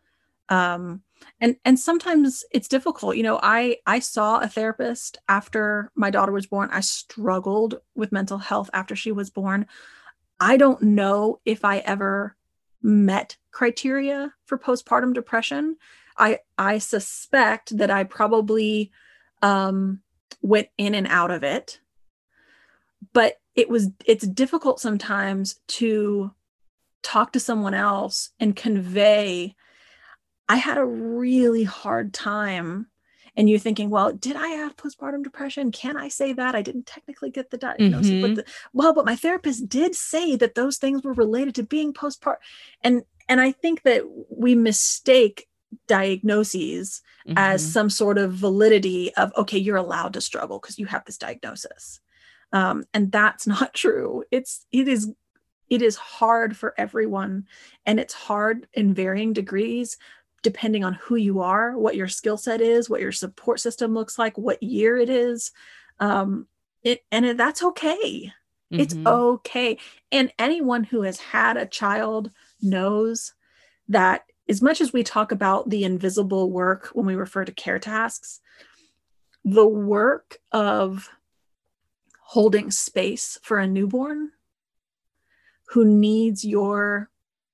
And sometimes it's difficult. You know, I saw a therapist after my daughter was born. I struggled with mental health after she was born. I don't know if I ever met criteria for postpartum depression. I suspect that I probably went in and out of it, but it's difficult sometimes to talk to someone else and convey, I had a really hard time. And you're thinking, well, did I have postpartum depression? Can I say that? I didn't technically get the diagnosis, but my therapist did say that those things were related to being postpartum. And I think that we mistake diagnoses as some sort of validity of, okay, you're allowed to struggle because you have this diagnosis. And that's not true. It is hard for everyone, and it's hard in varying degrees, depending on who you are, what your skill set is, what your support system looks like, what year it is. That's okay. It's okay. And anyone who has had a child knows that as much as we talk about the invisible work when we refer to care tasks, the work of holding space for a newborn who needs your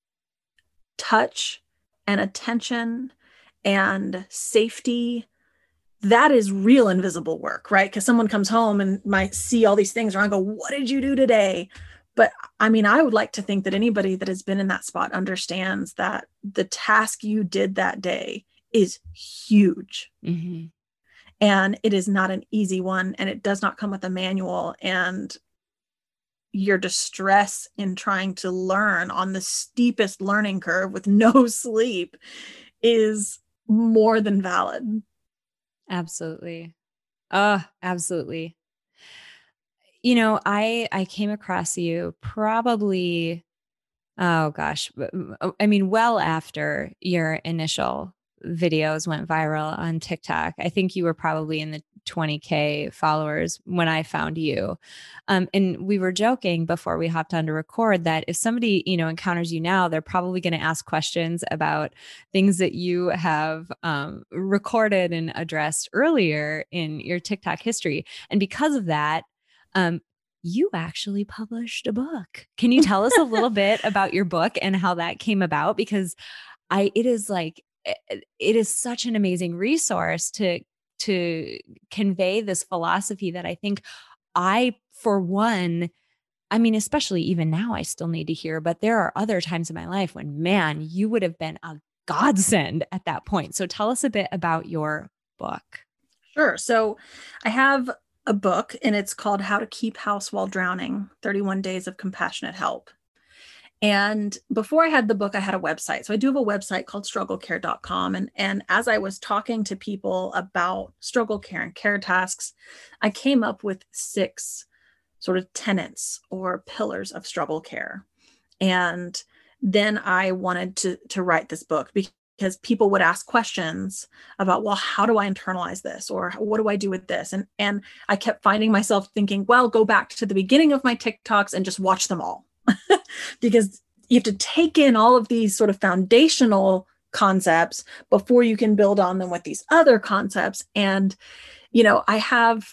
touch and attention and safety, that is real invisible work, right? Because someone comes home and might see all these things around and go, what did you do today? But I mean, I would like to think that anybody that has been in that spot understands that the task you did that day is huge. And it is not an easy one, and it does not come with a manual. And your distress in trying to learn on the steepest learning curve with no sleep is more than valid. Absolutely. Absolutely. You know, I came across you probably, well after your initial videos went viral on TikTok. I think you were probably in the 20K followers when I found you. And we were joking before we hopped on to record that if somebody, encounters you now, they're probably going to ask questions about things that you have recorded and addressed earlier in your TikTok history. And because of that, you actually published a book. Can you tell us a little bit about your book and how that came about? Because it is such an amazing resource to convey this philosophy that I think for one, I mean, especially even now, I still need to hear, but there are other times in my life when, man, you would have been a godsend at that point. So tell us a bit about your book. Sure. So I have a book, and it's called How to Keep House While Drowning, 31 Days of Compassionate Help. And before I had the book, I had a website. So I do have a website called strugglecare.com. And as I was talking to people about struggle care and care tasks, I came up with 6 sort of tenets or pillars of struggle care. And then I wanted to write this book because people would ask questions about, well, how do I internalize this? Or what do I do with this? And I kept finding myself thinking, well, go back to the beginning of my TikToks and just watch them all. Because you have to take in all of these sort of foundational concepts before you can build on them with these other concepts. And, I have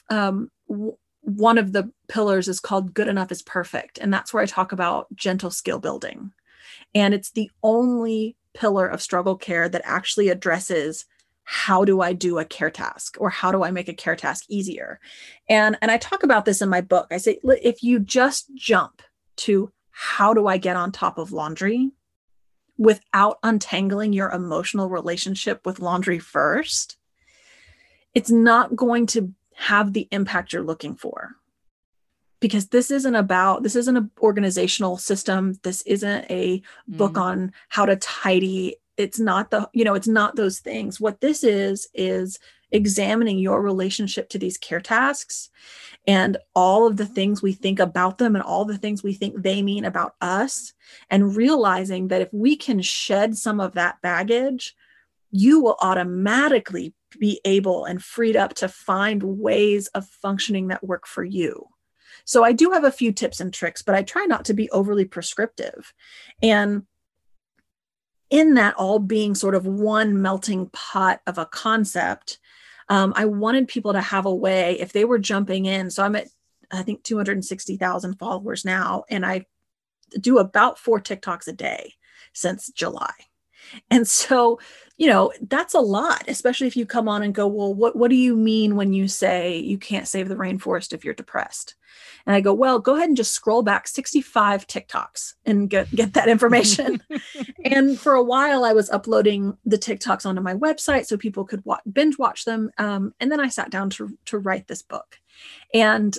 one of the pillars is called Good Enough is Perfect. And that's where I talk about gentle skill building. And it's the only pillar of struggle care that actually addresses how do I do a care task, or how do I make a care task easier? And I talk about this in my book. I say, if you just jump to how do I get on top of laundry without untangling your emotional relationship with laundry first, it's not going to have the impact you're looking for. Because this isn't an organizational system. This isn't a book on how to tidy. It's not it's not those things. What this is examining your relationship to these care tasks and all of the things we think about them and all the things we think they mean about us, and realizing that if we can shed some of that baggage, you will automatically be able and freed up to find ways of functioning that work for you. So I do have a few tips and tricks, but I try not to be overly prescriptive. And in that all being sort of one melting pot of a concept, I wanted people to have a way, if they were jumping in. So I'm at, I think, 260,000 followers now, and I do about 4 TikToks a day since July. And so, you know, that's a lot, especially if you come on and go, well, what do you mean when you say you can't save the rainforest if you're depressed? And I go, well, go ahead and just scroll back 65 TikToks and get that information. And for a while, I was uploading the TikToks onto my website so people could binge watch them. And then I sat down to write this book. And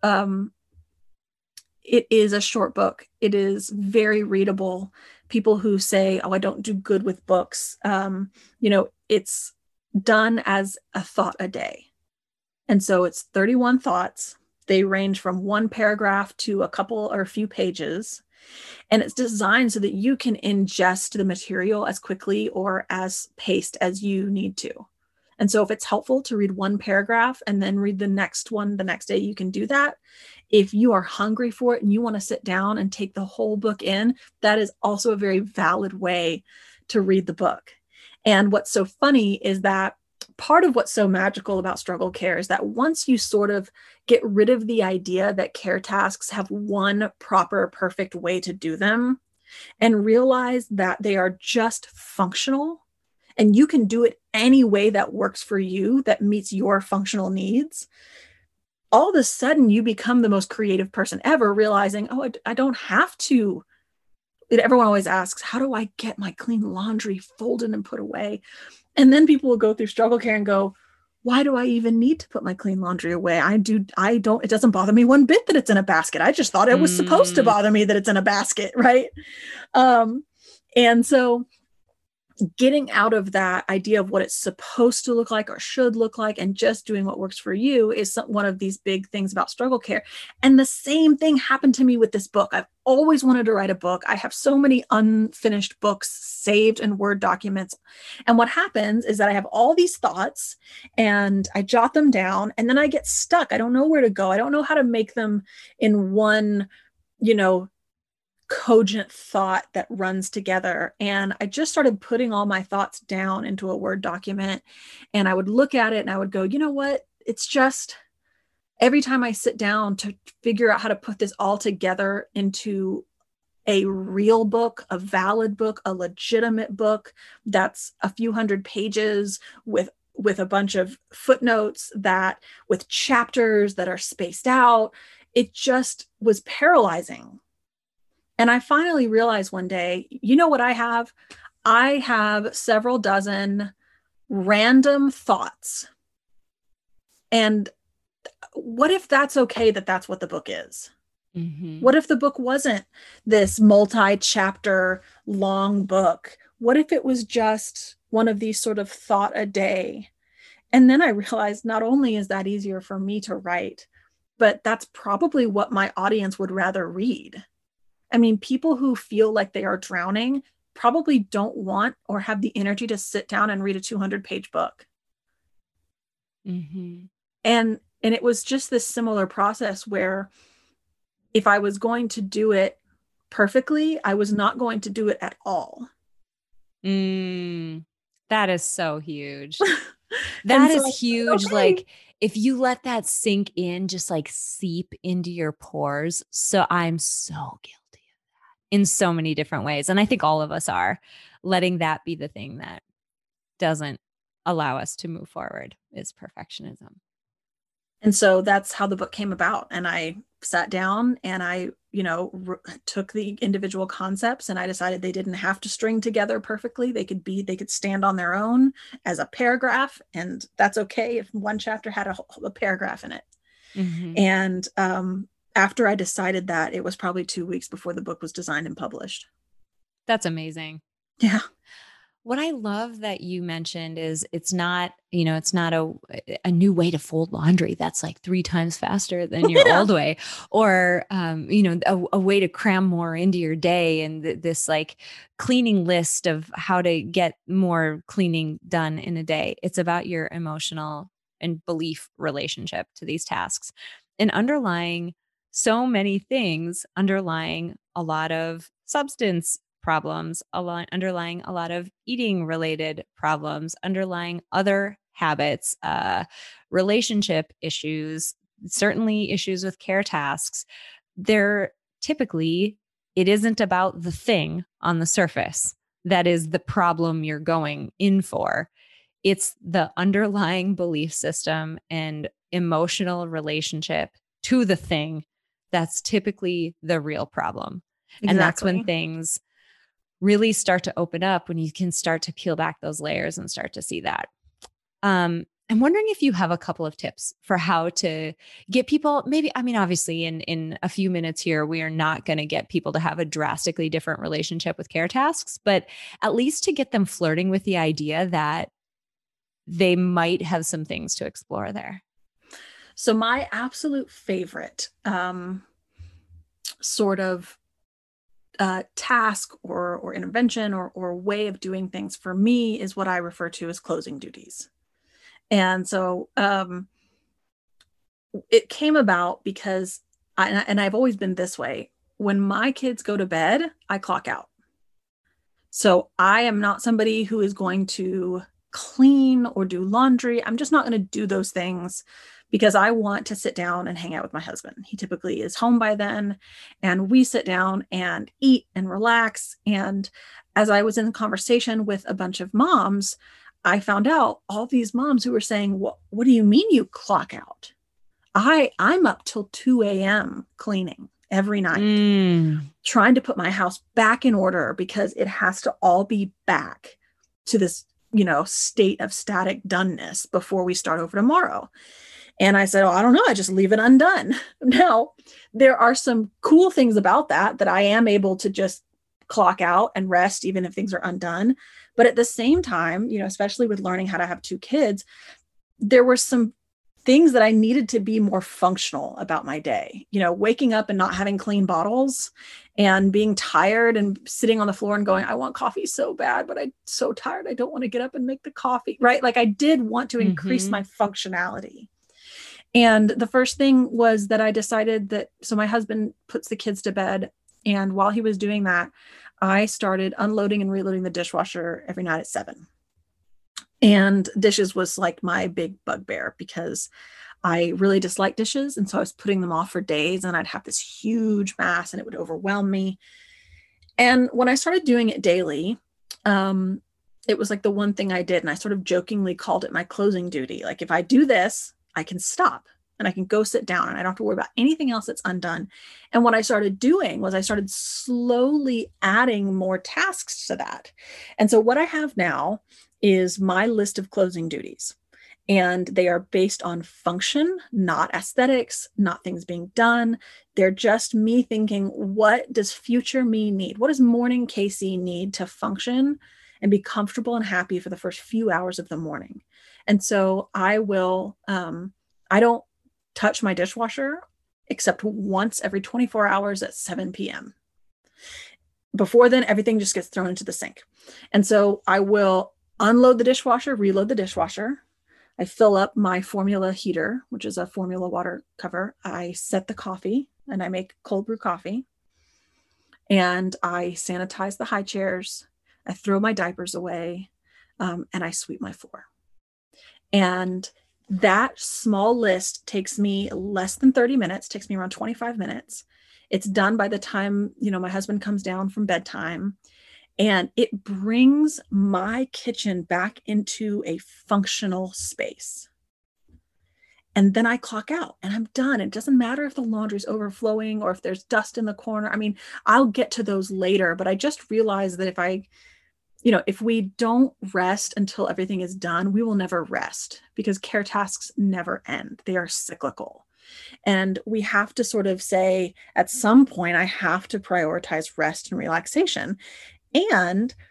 it is a short book. It is very readable. People who say, oh, I don't do good with books, you know, it's done as a thought a day. And so it's 31 thoughts. They range from 1 paragraph to a couple or a few pages. And it's designed so that you can ingest the material as quickly or as paced as you need to. And so if it's helpful to read 1 paragraph and then read the next one the next day, you can do that. If you are hungry for it and you want to sit down and take the whole book in, that is also a very valid way to read the book. And what's so funny is that part of what's so magical about struggle care is that once you sort of get rid of the idea that care tasks have one proper, perfect way to do them, and realize that they are just functional, and you can do it any way that works for you, that meets your functional needs, all of a sudden you become the most creative person ever, realizing, oh, I don't have to. Everyone always asks, how do I get my clean laundry folded and put away? And then people will go through struggle care and go, why do I even need to put my clean laundry away? It doesn't bother me one bit that it's in a basket. I just thought it was supposed to bother me that it's in a basket, right? And so getting out of that idea of what it's supposed to look like or should look like and just doing what works for you is one of these big things about struggle care. And the same thing happened to me with this book. I've always wanted to write a book. I have so many unfinished books saved in Word documents. And what happens is that I have all these thoughts and I jot them down, and then I get stuck. I don't know where to go. I don't know how to make them in one, cogent thought that runs together. And I just started putting all my thoughts down into a Word document, and I would look at it and I would go, you know what? It's just every time I sit down to figure out how to put this all together into a real book, a valid book, a legitimate book that's a few hundred pages with a bunch of footnotes, with chapters that are spaced out, it just was paralyzing. And I finally realized one day, you know what I have? I have several dozen random thoughts. And what if that's okay, that that's what the book is? Mm-hmm. What if the book wasn't this multi-chapter long book? What if it was just one of these sort of thought a day? And then I realized not only is that easier for me to write, but that's probably what my audience would rather read. I mean, people who feel like they are drowning probably don't want or have the energy to sit down and read a 200-page book. Mm-hmm. And it was just this similar process where if I was going to do it perfectly, I was not going to do it at all. That is so huge. That is huge. Okay. Like if you let that sink in, just like seep into your pores. So I'm so guilty in so many different ways. And I think all of us are letting that be the thing that doesn't allow us to move forward is perfectionism. And so that's how the book came about. And I sat down and I, took the individual concepts and I decided they didn't have to string together perfectly. They could stand on their own as a paragraph, and that's okay if one chapter had a paragraph in it. Mm-hmm. And, after I decided that, it was probably 2 weeks before the book was designed and published. That's amazing. Yeah. What I love that you mentioned is it's not a new way to fold laundry that's like 3 times faster than your old way, or, a way to cram more into your day and this like cleaning list of how to get more cleaning done in a day. It's about your emotional and belief relationship to these tasks, and underlying so many things, underlying a lot of substance problems, underlying a lot of eating related problems, underlying other habits, relationship issues, certainly issues with care tasks. They're typically, it isn't about the thing on the surface that is the problem you're going in for. It's the underlying belief system and emotional relationship to the thing that's typically the real problem. Exactly. And that's when things really start to open up, when you can start to peel back those layers and start to see that. I'm wondering if you have a couple of tips for how to get people, obviously in a few minutes here, we are not going to get people to have a drastically different relationship with care tasks, but at least to get them flirting with the idea that they might have some things to explore there. So my absolute favorite sort of task or intervention or way of doing things for me is what I refer to as closing duties. And so it came about because I've always been this way. When my kids go to bed, I clock out. So I am not somebody who is going to clean or do laundry. I'm just not going to do those things because I want to sit down and hang out with my husband. He typically is home by then, and we sit down and eat and relax. And as I was in conversation with a bunch of moms, I found out all these moms who were saying, what do you mean you clock out? I'm up till 2 a.m. cleaning every night, trying to put my house back in order because it has to all be back to this, state of static doneness before we start over tomorrow. And I said, I don't know. I just leave it undone. Now, there are some cool things about that I am able to just clock out and rest, even if things are undone. But at the same time, especially with learning how to have 2 kids, there were some things that I needed to be more functional about my day. Waking up and not having clean bottles and being tired and sitting on the floor and going, I want coffee so bad, but I'm so tired. I don't want to get up and make the coffee, right? Like I did want to increase my functionality. And the first thing was that I decided that, so my husband puts the kids to bed. And while he was doing that, I started unloading and reloading the dishwasher every night at 7. And dishes was like my big bugbear because I really dislike dishes. And so I was putting them off for days and I'd have this huge mass and it would overwhelm me. And when I started doing it daily, it was like the one thing I did. And I sort of jokingly called it my closing duty. Like if I do this, I can stop and I can go sit down and I don't have to worry about anything else that's undone. And what I started doing was I started slowly adding more tasks to that. And so what I have now is my list of closing duties. And they are based on function, not aesthetics, not things being done. They're just me thinking, what does future me need? What does morning Casey need to function and be comfortable and happy for the first few hours of the morning? And so I will, I don't touch my dishwasher except once every 24 hours at 7 p.m. Before then, everything just gets thrown into the sink. And so I will unload the dishwasher, reload the dishwasher. I fill up my formula heater, which is a formula water cover. I set the coffee and I make cold brew coffee. And I sanitize the high chairs. I throw my diapers away and I sweep my floor. And that small list takes me less than 30 minutes, takes me around 25 minutes. It's done by the time, my husband comes down from bedtime, and it brings my kitchen back into a functional space. And then I clock out and I'm done. It doesn't matter if the laundry's overflowing or if there's dust in the corner. I mean, I'll get to those later, but I just realized that if we don't rest until everything is done, we will never rest because care tasks never end. They are cyclical. And we have to sort of say, at some point, I have to prioritize rest and relaxation. And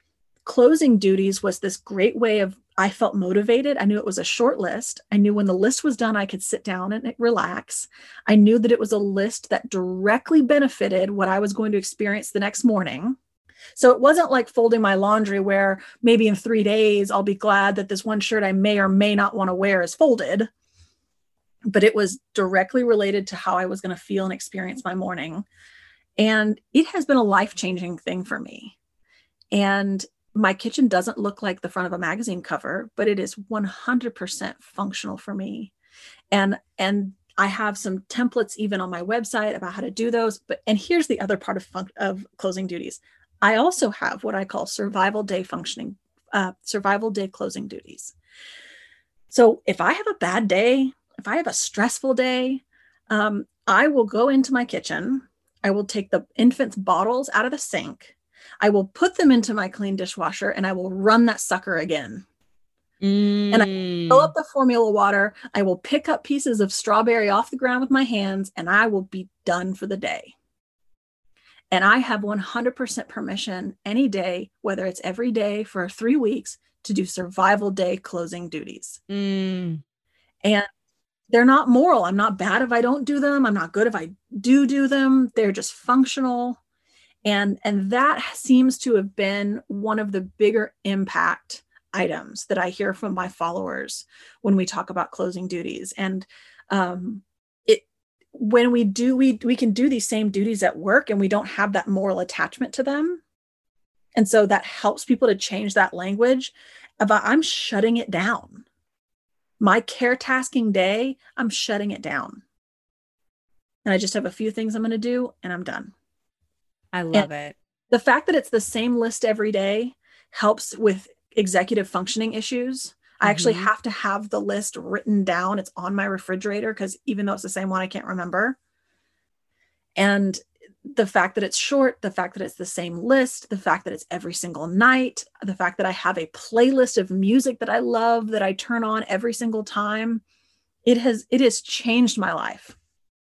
closing duties was this great way of, I felt motivated. I knew it was a short list. I knew when the list was done, I could sit down and relax. I knew that it was a list that directly benefited what I was going to experience the next morning. So it wasn't like folding my laundry where maybe in 3 days, I'll be glad that this one shirt I may or may not want to wear is folded. But it was directly related to how I was going to feel and experience my morning. And it has been a life-changing thing for me. And my kitchen doesn't look like the front of a magazine cover, but it is 100% functional for me. And I have some templates even on my website about how to do those. And here's the other part of closing duties. I also have what I call survival day closing duties. So if I have a bad day, if I have a stressful day, I will go into my kitchen. I will take the infant's bottles out of the sink. I will put them into my clean dishwasher and I will run that sucker again. And I fill up the formula water. I will pick up pieces of strawberry off the ground with my hands and I will be done for the day. And I have 100% permission any day, whether it's every day for 3 weeks, to do survival day closing duties. And they're not moral. I'm not bad if I don't do them. I'm not good if I do them. They're just functional. And that seems to have been one of the bigger impact items that I hear from my followers when we talk about closing duties. And when we do, we can do these same duties at work and we don't have that moral attachment to them. And so that helps people to change that language about, I'm shutting it down. My care tasking day, I'm shutting it down. And I just have a few things I'm going to do and I'm done. I love it. The fact that it's the same list every day helps with executive functioning issues. I actually have to have the list written down. It's on my refrigerator because even though it's the same one, I can't remember. And the fact that it's short, the fact that it's the same list, the fact that it's every single night, the fact that I have a playlist of music that I love that I turn on every single time, it has changed my life.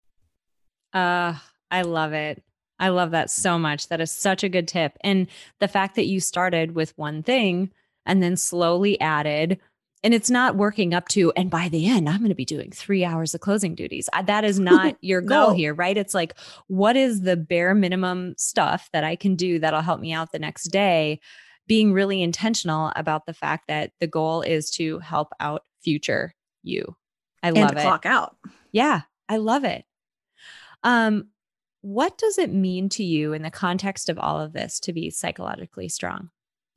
I love it. I love that so much. That is such a good tip. And the fact that you started with one thing and then slowly added, and it's not working up to, and by the end, I'm going to be doing 3 hours of closing duties. That is not your goal here, right? It's like, what is the bare minimum stuff that I can do that'll help me out the next day? Being really intentional about the fact that the goal is to help out future you. I love it. And clock out. Yeah, I love it. What does it mean to you in the context of all of this to be psychologically strong?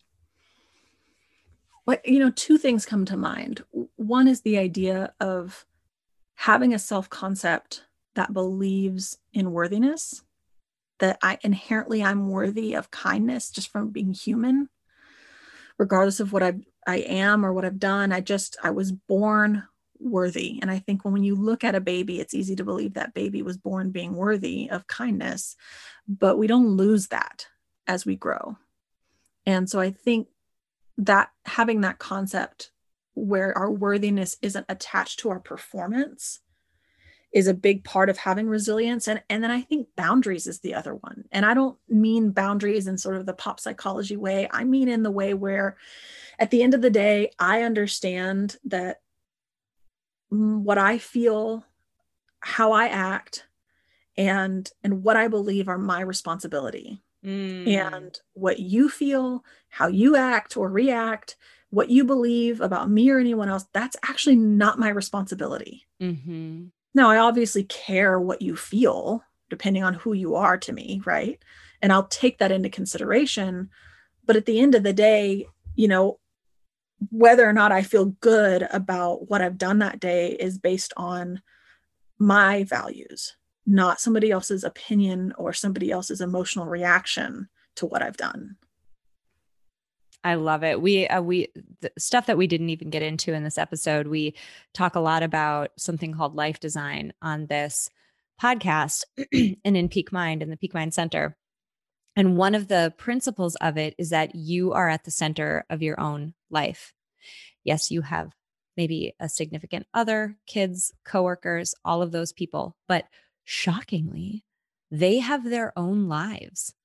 Well, 2 things come to mind. One is the idea of having a self-concept that believes in worthiness, that I'm worthy of kindness just from being human, regardless of what I am or what I've done. I was born worthy. And I think when you look at a baby, it's easy to believe that baby was born being worthy of kindness, but we don't lose that as we grow. And so I think that having that concept where our worthiness isn't attached to our performance is a big part of having resilience. And then I think boundaries is the other one. And I don't mean boundaries in sort of the pop psychology way. I mean in the way where at the end of the day, I understand that what I feel, how I act, and what I believe are my responsibility. And what you feel, how you act or react, what you believe about me or anyone else, that's actually not my responsibility. Now, I obviously care what you feel, depending on who you are to me, right? And I'll take that into consideration. But at the end of the day, whether or not I feel good about what I've done that day is based on my values, not somebody else's opinion or somebody else's emotional reaction to what I've done. I love it. The stuff that we didn't even get into in this episode, we talk a lot about something called life design on this podcast and in Peak Mind, in the Peak Mind Center. And one of the principles of it is that you are at the center of your own life. Yes, you have maybe a significant other, kids, coworkers, all of those people, but shockingly, they have their own lives.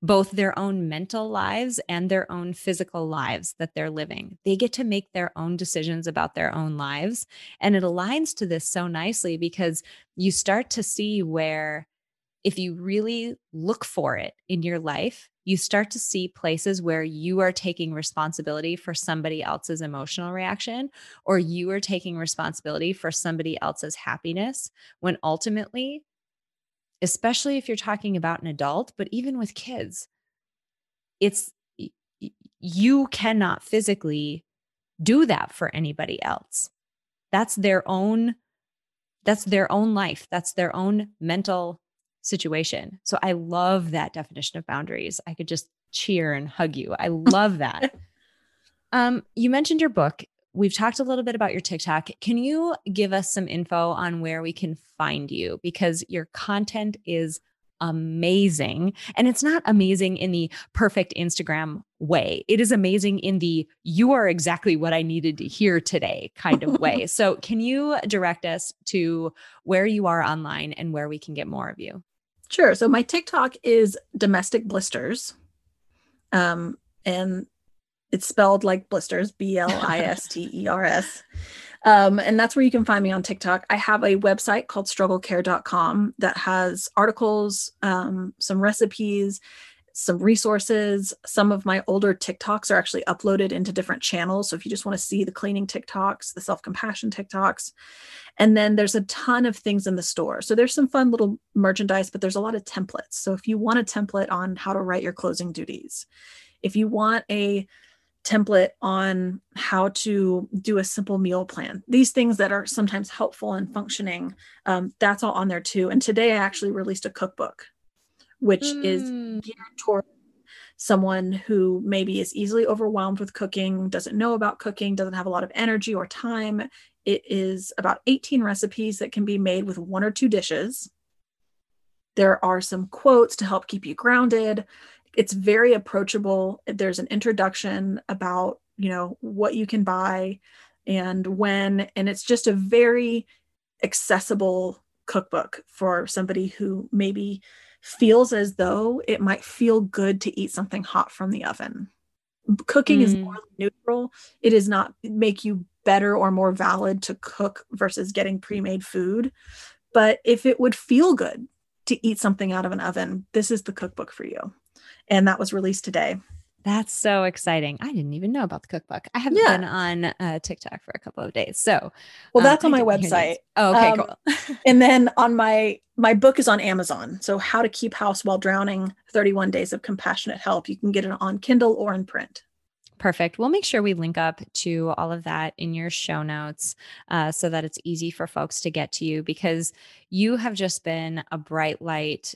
both their own mental lives and their own physical lives that they're living. They get to make their own decisions about their own lives. And it aligns to this so nicely because you start to see where, if you really look for it in your life, you start to see places where you are taking responsibility for somebody else's emotional reaction, or you are taking responsibility for somebody else's happiness, when ultimately, especially if you're talking about an adult, but even with kids, you cannot physically do that for anybody else. That's their own life. That's their own mental situation. So I love that definition of boundaries. I could just cheer and hug you. I love that. You mentioned your book. We've talked a little bit about your TikTok. Can you give us some info on where we can find you? Because your content is amazing. And it's not amazing in the perfect Instagram way. It is amazing in the "you are exactly what I needed to hear today" kind of way. So can you direct us to where you are online and where we can get more of you? Sure. So my TikTok is Domestic Blisters. And it's spelled like blisters, BLISTERS. And that's where you can find me on TikTok. I have a website called strugglecare.com that has articles, some recipes, some resources. Some of my older TikToks are actually uploaded into different channels. So if you just want to see the cleaning TikToks, the self-compassion TikToks, and then there's a ton of things in the store. So there's some fun little merchandise, but there's a lot of templates. So if you want a template on how to write your closing duties, if you want a template on how to do a simple meal plan, these things that are sometimes helpful and functioning, that's all on there too. And today I actually released a cookbook, which is geared toward someone who maybe is easily overwhelmed with cooking, doesn't know about cooking, doesn't have a lot of energy or time. It is about 18 recipes that can be made with 1 or 2 dishes. There are some quotes to help keep you grounded. It's very approachable. There's an introduction about, what you can buy and when, and it's just a very accessible cookbook for somebody who maybe feels as though it might feel good to eat something hot from the oven. Cooking is morally neutral. It does not make you better or more valid to cook versus getting pre-made food. But if it would feel good to eat something out of an oven, this is the cookbook for you. And that was released today. That's so exciting. I didn't even know about the cookbook. I haven't been on TikTok for a couple of days. So, that's on my website. Oh, okay, cool. And then on my book is on Amazon. So How to Keep House While Drowning, 31 Days of Compassionate Help. You can get it on Kindle or in print. Perfect. We'll make sure we link up to all of that in your show notes so that it's easy for folks to get to you, because you have just been a bright light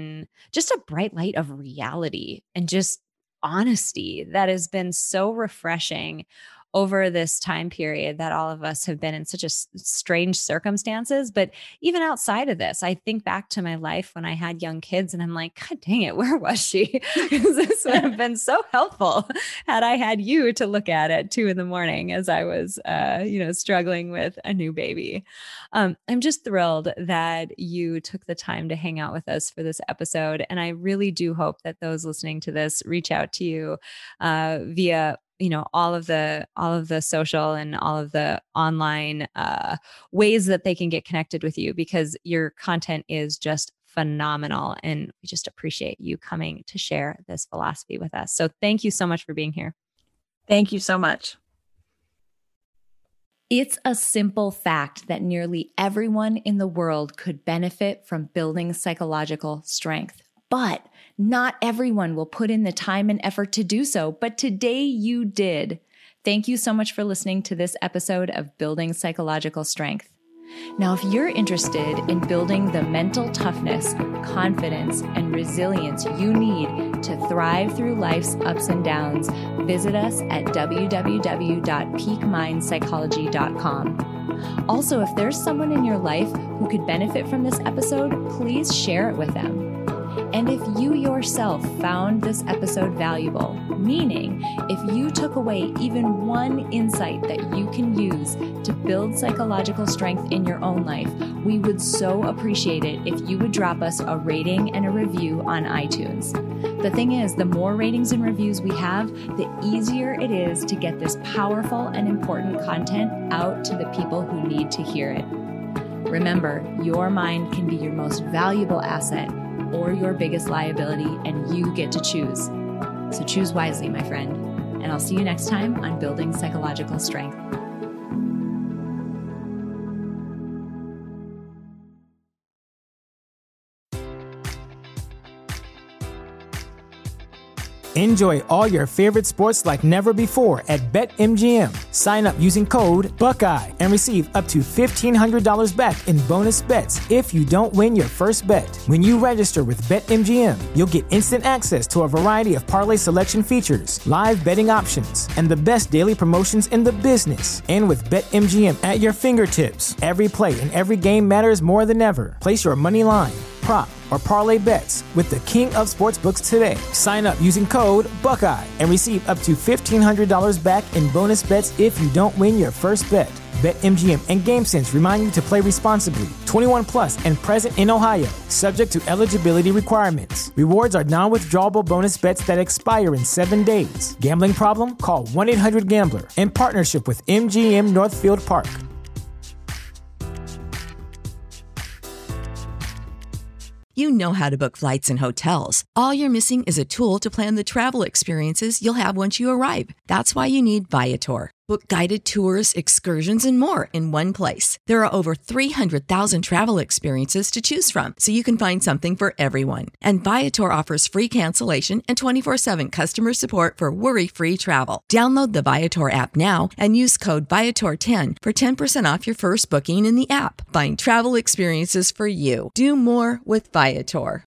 of reality and just honesty that has been so refreshing over this time period that all of us have been in such a strange circumstances. But even outside of this, I think back to my life when I had young kids and I'm like, God dang it, where was she? Because this would have been so helpful had I had you to look at 2 a.m. as I was, struggling with a new baby. I'm just thrilled that you took the time to hang out with us for this episode. And I really do hope that those listening to this reach out to you via all of the social and all of the online ways that they can get connected with you, because your content is just phenomenal. And we just appreciate you coming to share this philosophy with us. So thank you so much for being here. Thank you so much. It's a simple fact that nearly everyone in the world could benefit from building psychological strength. But not everyone will put in the time and effort to do so. But today you did. Thank you so much for listening to this episode of Building Psychological Strength. Now, if you're interested in building the mental toughness, confidence, and resilience you need to thrive through life's ups and downs, visit us at www.peakmindpsychology.com. Also, if there's someone in your life who could benefit from this episode, please share it with them. And if you yourself found this episode valuable, meaning if you took away even one insight that you can use to build psychological strength in your own life, we would so appreciate it if you would drop us a rating and a review on iTunes. The thing is, the more ratings and reviews we have, the easier it is to get this powerful and important content out to the people who need to hear it. Remember, your mind can be your most valuable asset or your biggest liability, and you get to choose. So choose wisely, my friend. And I'll see you next time on Building Psychological Strength. Enjoy all your favorite sports like never before at BetMGM. Sign up using code Buckeye and receive up to $1,500 back in bonus bets if you don't win your first bet. When you register with BetMGM, you'll get instant access to a variety of parlay selection features, live betting options, and the best daily promotions in the business. And with BetMGM at your fingertips, every play and every game matters more than ever. Place your money line, prop, or parlay bets with the king of sportsbooks today. Sign up using code Buckeye and receive up to $1,500 back in bonus bets if you don't win your first bet. BetMGM and GameSense remind you to play responsibly. 21 plus and present in Ohio, subject to eligibility requirements. Rewards are non-withdrawable bonus bets that expire in 7 days. Gambling problem? Call 1-800-GAMBLER. In partnership with MGM Northfield Park. You know how to book flights and hotels. All you're missing is a tool to plan the travel experiences you'll have once you arrive. That's why you need Viator. Book guided tours, excursions, and more in one place. There are over 300,000 travel experiences to choose from, so you can find something for everyone. And Viator offers free cancellation and 24/7 customer support for worry-free travel. Download the Viator app now and use code Viator10 for 10% off your first booking in the app. Find travel experiences for you. Do more with Viator.